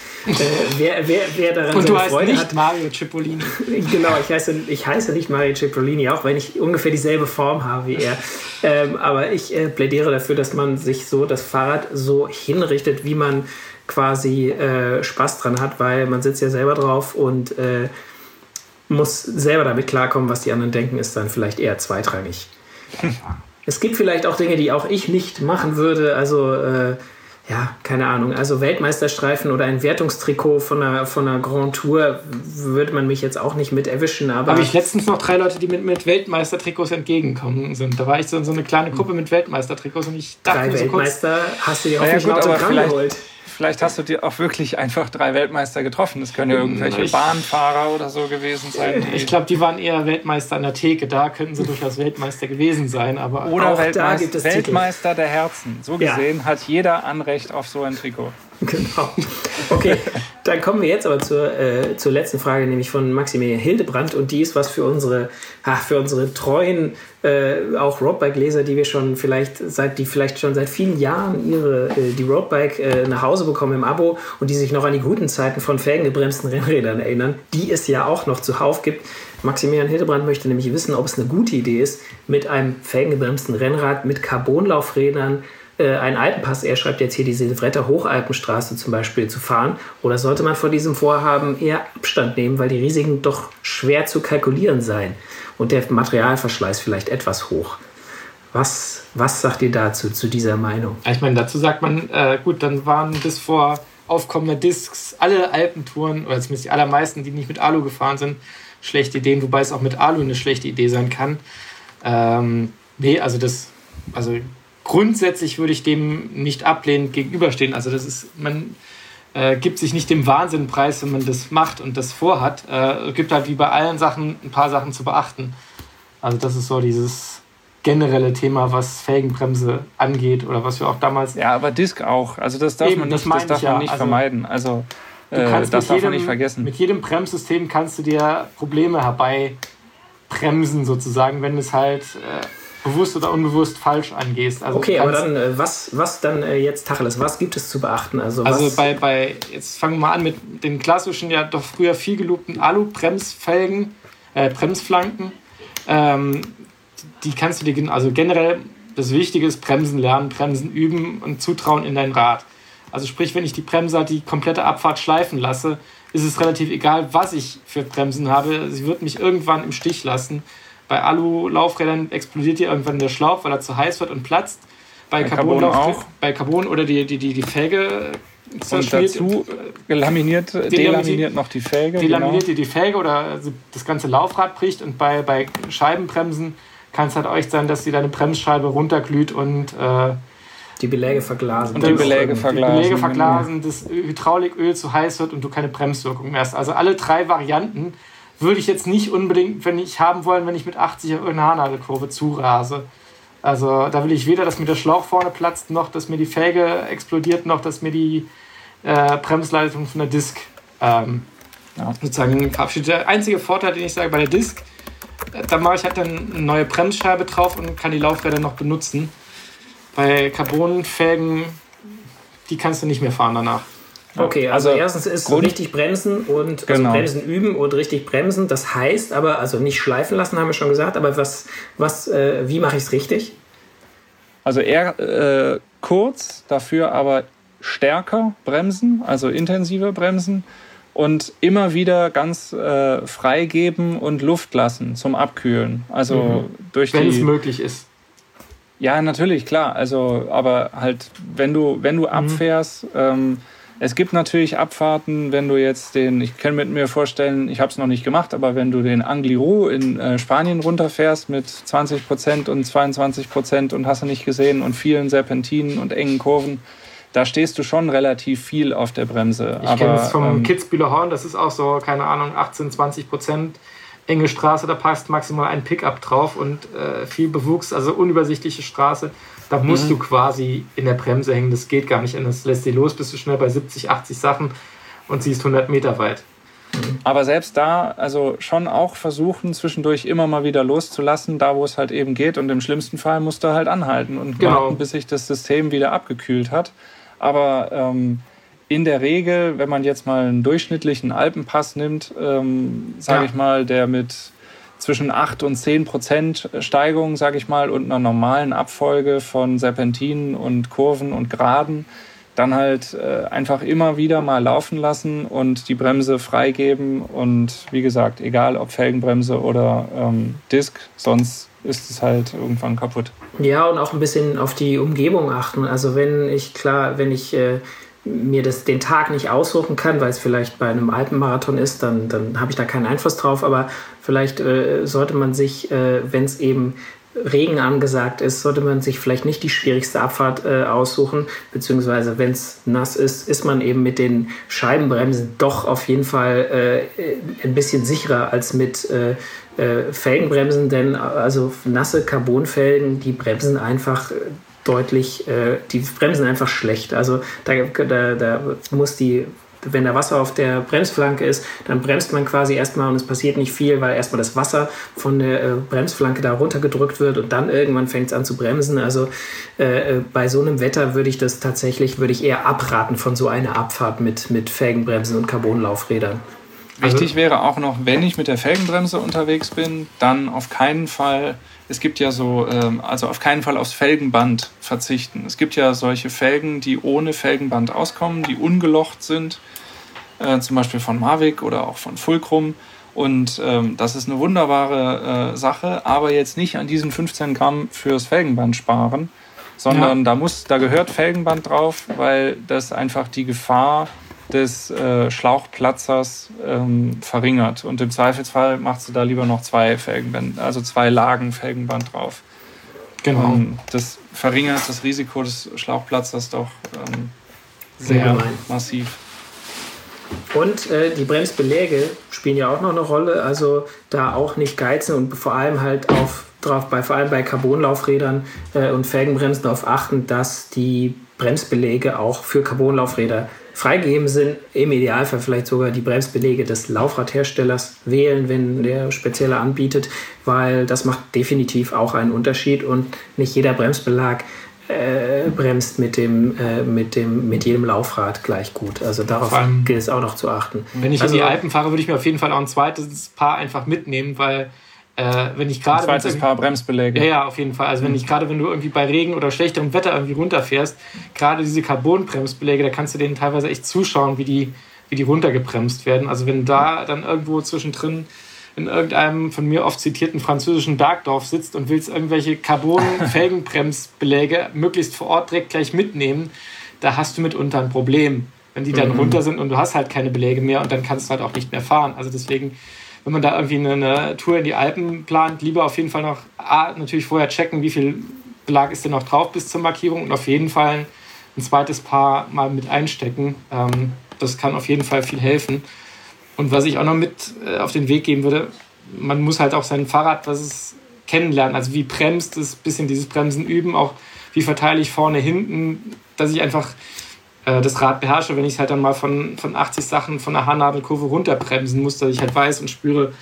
Wer daran und so du eine Freude heißt hat, nicht Mario Cipollini. Genau, ich heiße nicht Mario Cipollini, auch wenn ich ungefähr dieselbe Form habe wie er. Aber ich plädiere dafür, dass man sich so das Fahrrad so hinrichtet, wie man quasi Spaß dran hat, weil man sitzt ja selber drauf und muss selber damit klarkommen, was die anderen denken, ist dann vielleicht eher zweitrangig. Es gibt vielleicht auch Dinge, die auch ich nicht machen würde, also keine Ahnung, also Weltmeisterstreifen oder ein Wertungstrikot von einer Grand Tour würde man mich jetzt auch nicht mit erwischen. Aber habe ich letztens noch 3 Leute, die mit Weltmeistertrikots entgegengekommen sind. Da war ich so eine kleine Gruppe mit Weltmeistertrikots und ich dachte 3 mir so Weltmeister hast du dir auch nicht Autogramm geholt. Vielleicht hast du dir auch wirklich einfach 3 Weltmeister getroffen. Das können ja irgendwelche Bahnfahrer oder so gewesen sein. Ich glaube, die waren eher Weltmeister an der Theke. Da könnten sie durchaus Weltmeister gewesen sein. Aber oder Weltmeister der Herzen. So gesehen hat jeder Anrecht auf so ein Trikot. Genau. Okay, dann kommen wir jetzt aber zur letzten Frage, nämlich von Maximilian Hildebrand. Und die ist was für unsere treuen auch Roadbike-Leser, die vielleicht schon seit vielen Jahren die Roadbike nach Hause bekommen im Abo und die sich noch an die guten Zeiten von felgengebremsten Rennrädern erinnern, die es ja auch noch zuhauf gibt. Maximilian Hildebrand möchte nämlich wissen, ob es eine gute Idee ist, mit einem felgengebremsten Rennrad mit Carbonlaufrädern einen Alpenpass, er schreibt jetzt hier die Silvretta Hochalpenstraße zum Beispiel, zu fahren, oder sollte man vor diesem Vorhaben eher Abstand nehmen, weil die Risiken doch schwer zu kalkulieren seien und der Materialverschleiß vielleicht etwas hoch? Was sagt ihr dazu, zu dieser Meinung? Ich meine, dazu sagt man, gut, dann waren bis vor aufkommender Discs, alle Alpentouren, oder zumindest die allermeisten, die nicht mit Alu gefahren sind, schlechte Ideen, wobei es auch mit Alu eine schlechte Idee sein kann. Also grundsätzlich würde ich dem nicht ablehnend gegenüberstehen. Also man gibt sich nicht dem Wahnsinn preis, wenn man das macht und das vorhat. Es gibt halt wie bei allen Sachen ein paar Sachen zu beachten. Also das ist so dieses generelle Thema, was Felgenbremse angeht oder was wir auch damals... Ja, aber Disc auch. Also das darf man nicht vermeiden. Also das darf man nicht vergessen. Mit jedem Bremssystem kannst du dir Probleme herbeibremsen sozusagen, wenn es halt bewusst oder unbewusst falsch angehst. Also okay, aber dann was dann jetzt Tacheles? Was gibt es zu beachten? Also jetzt fangen wir mal an mit den klassischen, ja doch früher viel gelobten Alu-Bremsfelgen, Bremsflanken. Die kannst du dir, also generell das Wichtige ist Bremsen lernen, Bremsen üben und Zutrauen in dein Rad. Also sprich, wenn ich die Bremse die komplette Abfahrt schleifen lasse, ist es relativ egal, was ich für Bremsen habe. Sie wird mich irgendwann im Stich lassen. Bei Alu-Laufrädern explodiert dir irgendwann der Schlauch, weil er zu heiß wird und platzt. Bei Carbon auch. Bei Carbon oder die Felge zerschmiert. Und dazu delaminiert noch die Felge. Delaminiert dir die Felge oder das ganze Laufrad bricht. Und bei Scheibenbremsen kann es halt euch sein, dass dir deine Bremsscheibe runterglüht und die Beläge verglasen. Und die Beläge verglasen, das Hydrauliköl zu heiß wird und du keine Bremswirkung mehr hast. Also alle 3 Varianten würde ich jetzt nicht unbedingt, wenn ich mit 80 auf irgendeine Haarnadelkurve zurase. Also da will ich weder, dass mir der Schlauch vorne platzt, noch dass mir die Felge explodiert, noch dass mir die Bremsleitung von der Disc sozusagen verabschiedet. Der einzige Vorteil, den ich sage bei der Disc, da mache ich halt dann eine neue Bremsscheibe drauf und kann die Laufräder noch benutzen. Bei Carbonfelgen, die kannst du nicht mehr fahren danach. Okay, also erstens ist richtig bremsen und also Bremsen üben und richtig bremsen. Das heißt aber, also nicht schleifen lassen, haben wir schon gesagt, aber wie mache ich es richtig? Also eher kurz, dafür aber stärker bremsen, also intensiver bremsen und immer wieder ganz freigeben und Luft lassen zum Abkühlen. Also wenn es möglich ist. Ja, natürlich, klar. Also, aber halt, wenn du abfährst, es gibt natürlich Abfahrten, wenn du jetzt ich kann mir vorstellen, ich habe es noch nicht gemacht, aber wenn du den Angliru in Spanien runterfährst mit 20% und 22% und hast du nicht gesehen und vielen Serpentinen und engen Kurven, da stehst du schon relativ viel auf der Bremse. Ich kenne es vom Kitzbüheler Horn, das ist auch so, keine Ahnung, 18-20%. Enge Straße, da passt maximal ein Pickup drauf und viel Bewuchs, also unübersichtliche Straße. Da musst du quasi in der Bremse hängen, das geht gar nicht. Und das lässt dich los, bist du schnell bei 70, 80 Sachen und siehst 100 Meter weit. Aber selbst da, also schon auch versuchen, zwischendurch immer mal wieder loszulassen, da wo es halt eben geht. Und im schlimmsten Fall musst du halt anhalten und warten, bis sich das System wieder abgekühlt hat. Aber in der Regel, wenn man jetzt mal einen durchschnittlichen Alpenpass nimmt, sage ich mal, der mit zwischen 8 und 10% Steigung, sage ich mal, und einer normalen Abfolge von Serpentinen und Kurven und Geraden, dann halt einfach immer wieder mal laufen lassen und die Bremse freigeben. Und wie gesagt, egal ob Felgenbremse oder Disc, sonst ist es halt irgendwann kaputt. Ja, und auch ein bisschen auf die Umgebung achten. Also wenn ich mir den Tag nicht aussuchen kann, weil es vielleicht bei einem Alpenmarathon ist, dann habe ich da keinen Einfluss drauf. Aber vielleicht sollte man sich, wenn es eben Regen angesagt ist, sollte man sich vielleicht nicht die schwierigste Abfahrt aussuchen, beziehungsweise wenn es nass ist man eben mit den Scheibenbremsen doch auf jeden Fall ein bisschen sicherer als mit Felgenbremsen, denn also nasse Carbonfelgen, die bremsen einfach die bremsen einfach schlecht. Also da muss wenn da Wasser auf der Bremsflanke ist, dann bremst man quasi erstmal und es passiert nicht viel, weil erstmal das Wasser von der Bremsflanke da runtergedrückt wird und dann irgendwann fängt es an zu bremsen. Also bei so einem Wetter würde ich eher abraten von so einer Abfahrt mit Felgenbremsen und Carbonlaufrädern. Wichtig wäre auch noch, wenn ich mit der Felgenbremse unterwegs bin, dann auf keinen Fall, es gibt ja so, also auf keinen Fall aufs Felgenband verzichten. Es gibt ja solche Felgen, die ohne Felgenband auskommen, die ungelocht sind, zum Beispiel von Mavic oder auch von Fulcrum. Und das ist eine wunderbare Sache, aber jetzt nicht an diesen 15 Gramm fürs Felgenband sparen, sondern da gehört Felgenband drauf, weil das einfach die Gefahr des Schlauchplatzers verringert. Und im Zweifelsfall machst du da lieber noch 2 Felgenband, also 2 Lagen Felgenband drauf. Genau. Das verringert das Risiko des Schlauchplatzers doch sehr massiv. Und die Bremsbeläge spielen ja auch noch eine Rolle, also da auch nicht geizen und vor allem halt vor allem bei Carbonlaufrädern und Felgenbremsen darauf achten, dass die Bremsbeläge auch für Carbonlaufräder freigegeben sind. Im Idealfall vielleicht sogar die Bremsbeläge des Laufradherstellers wählen, wenn der spezielle anbietet, weil das macht definitiv auch einen Unterschied und nicht jeder Bremsbelag bremst mit jedem Laufrad gleich gut. Also darauf gilt es auch noch zu achten. Wenn ich in die Alpen fahre, würde ich mir auf jeden Fall auch ein zweites Paar einfach mitnehmen, weil wenn ich gerade... Ein zweites Paar Bremsbeläge. Ja, auf jeden Fall. Also wenn du irgendwie bei Regen oder schlechterem Wetter irgendwie runterfährst, gerade diese Carbon-Bremsbeläge, da kannst du denen teilweise echt zuschauen, wie die runtergebremst werden. Also wenn da dann irgendwo zwischendrin in irgendeinem von mir oft zitierten französischen Bergdorf sitzt und willst irgendwelche Carbon-Felgenbremsbeläge möglichst vor Ort direkt gleich mitnehmen, da hast du mitunter ein Problem, wenn die dann runter sind und du hast halt keine Beläge mehr und dann kannst du halt auch nicht mehr fahren. Also deswegen, wenn man da irgendwie eine Tour in die Alpen plant, lieber auf jeden Fall noch natürlich vorher checken, wie viel Belag ist denn noch drauf bis zur Markierung und auf jeden Fall ein zweites Paar mal mit einstecken. Das kann auf jeden Fall viel helfen. Und was ich auch noch mit auf den Weg geben würde, man muss halt auch sein Fahrrad, kennenlernen. Also wie bremst es, bisschen dieses Bremsen üben, auch wie verteile ich vorne, hinten, dass ich einfach das Rad beherrsche, wenn ich es halt dann mal von 80 Sachen von der Haarnadelkurve runterbremsen muss, dass ich halt weiß und spüre,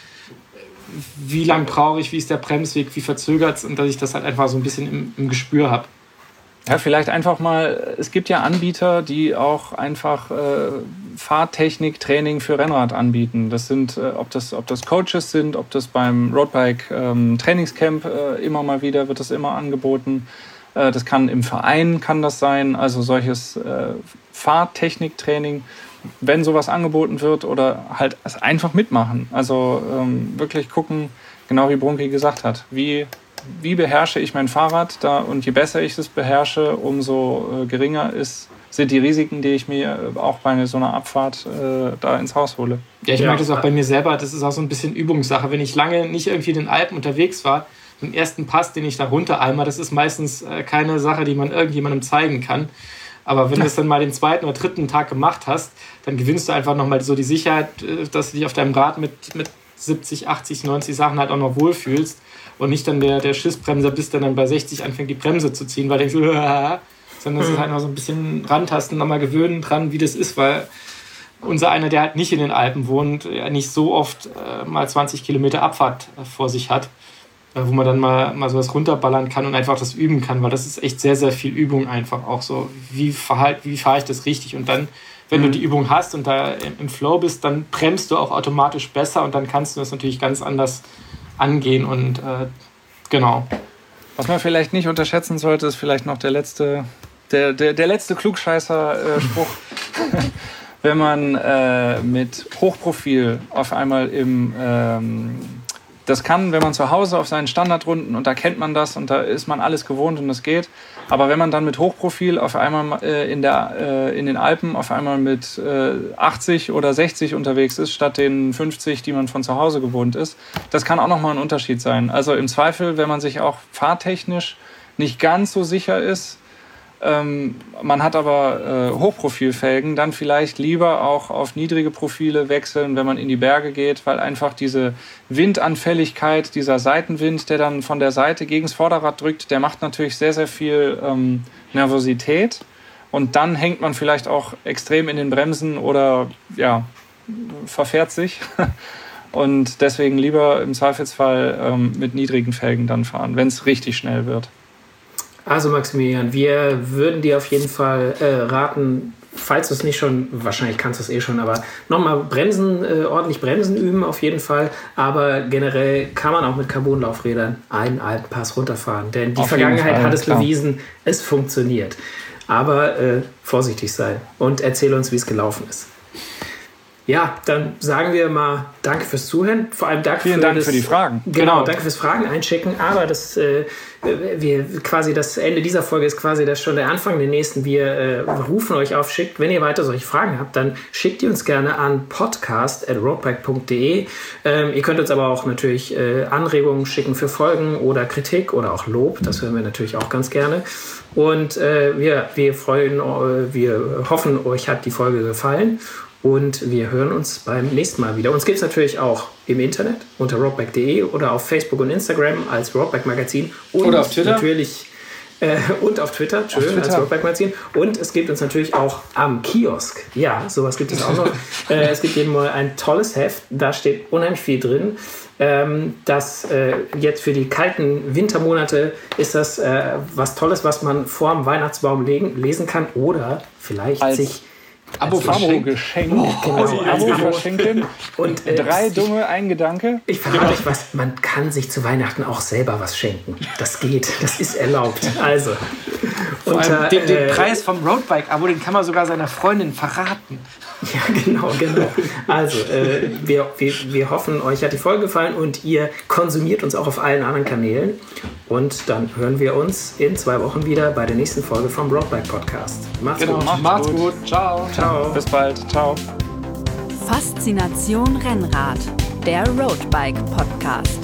wie lang brauche ich, wie ist der Bremsweg, wie verzögert es und dass ich das halt einfach so ein bisschen im Gespür habe. Ja, vielleicht einfach mal, es gibt ja Anbieter, die auch einfach Fahrtechnik-Training für Rennrad anbieten. Das sind, ob das Coaches sind, ob das beim Roadbike Trainingscamp immer mal wieder wird das immer angeboten. Das kann im Verein kann das sein, also solches Fahrtechnik-Training, wenn sowas angeboten wird oder halt einfach mitmachen. Also wirklich gucken, genau wie Brunki gesagt hat, wie beherrsche ich mein Fahrrad da und je besser ich es beherrsche, umso geringer sind die Risiken, die ich mir auch bei so einer Abfahrt da ins Haus hole. Ja, ich merke das auch bei mir selber, das ist auch so ein bisschen Übungssache. Wenn ich lange nicht irgendwie in den Alpen unterwegs war, den ersten Pass, den ich da runtereimer, das ist meistens keine Sache, die man irgendjemandem zeigen kann. Aber wenn du es dann mal den 2. oder 3. Tag gemacht hast, dann gewinnst du einfach nochmal so die Sicherheit, dass du dich auf deinem Rad mit 70, 80, 90 Sachen halt auch noch wohlfühlst und nicht dann der Schissbremser bist, der dann bei 60 anfängt, die Bremse zu ziehen, weil du denkst, sondern es ist halt noch so ein bisschen rantasten, nochmal gewöhnen dran, wie das ist, weil unser einer, der halt nicht in den Alpen wohnt, nicht so oft mal 20 Kilometer Abfahrt vor sich hat, wo man dann mal sowas runterballern kann und einfach das üben kann, weil das ist echt sehr, sehr viel Übung einfach auch so. Wie fahre ich das richtig? Und dann, wenn du die Übung hast und da im Flow bist, dann bremst du auch automatisch besser und dann kannst du das natürlich ganz anders angehen und genau. Was man vielleicht nicht unterschätzen sollte, ist vielleicht noch der letzte Klugscheißer-Spruch. Wenn man mit Hochprofil auf einmal das kann, wenn man zu Hause auf seinen Standardrunden, und da kennt man das und da ist man alles gewohnt und das geht. Aber wenn man dann mit Hochprofil auf einmal in den Alpen auf einmal mit 80 oder 60 unterwegs ist, statt den 50, die man von zu Hause gewohnt ist, das kann auch nochmal ein Unterschied sein. Also im Zweifel, wenn man sich auch fahrtechnisch nicht ganz so sicher ist, man hat aber Hochprofilfelgen, dann vielleicht lieber auch auf niedrige Profile wechseln, wenn man in die Berge geht, weil einfach diese Windanfälligkeit, dieser Seitenwind, der dann von der Seite gegen das Vorderrad drückt, der macht natürlich sehr, sehr viel Nervosität und dann hängt man vielleicht auch extrem in den Bremsen oder ja, verfährt sich. Und deswegen lieber im Zweifelsfall mit niedrigen Felgen dann fahren, wenn es richtig schnell wird. Also Maximilian, wir würden dir auf jeden Fall raten, falls du es nicht schon, wahrscheinlich kannst du es schon, aber nochmal ordentlich Bremsen üben auf jeden Fall. Aber generell kann man auch mit Carbonlaufrädern einen Alpenpass runterfahren. Denn die Vergangenheit hat es bewiesen, es funktioniert. Aber vorsichtig sein und erzähl uns, wie es gelaufen ist. Ja, dann sagen wir mal danke fürs Zuhören. Vor allem Vielen Dank für die Fragen. Genau, danke fürs Fragen einschicken. Aber das Ende dieser Folge ist quasi schon der Anfang der nächsten. Wir rufen euch auf, wenn ihr weiter solche Fragen habt, dann schickt die uns gerne an podcast@roadbike.de. Ihr könnt uns aber auch natürlich Anregungen schicken für Folgen oder Kritik oder auch Lob. Das hören wir natürlich auch ganz gerne. Und wir hoffen, euch hat die Folge gefallen. Und wir hören uns beim nächsten Mal wieder. Uns gibt es natürlich auch im Internet unter roadbike.de oder auf Facebook und Instagram als Roadbike Magazin. Oder auf Twitter. Natürlich, und auf Twitter, als Roadbike Magazin. Und es gibt uns natürlich auch am Kiosk. Ja, sowas gibt es auch noch. Es gibt jedem mal ein tolles Heft. Da steht unheimlich viel drin. Das jetzt für die kalten Wintermonate ist das was Tolles, was man vorm Weihnachtsbaum lesen kann oder vielleicht sich Abo-Geschenk. Abo verschenken. Und 3 Dumme, ein Gedanke. Ich verrate euch was, man kann sich zu Weihnachten auch selber was schenken. Das geht, das ist erlaubt. Also, den Preis vom Roadbike-Abo, den kann man sogar seiner Freundin verraten. Ja, genau. Also, wir hoffen, euch hat die Folge gefallen und ihr konsumiert uns auch auf allen anderen Kanälen. Und dann hören wir uns in 2 Wochen wieder bei der nächsten Folge vom Roadbike Podcast. Macht's gut. Ciao. Bis bald. Ciao. Faszination Rennrad, der Roadbike Podcast.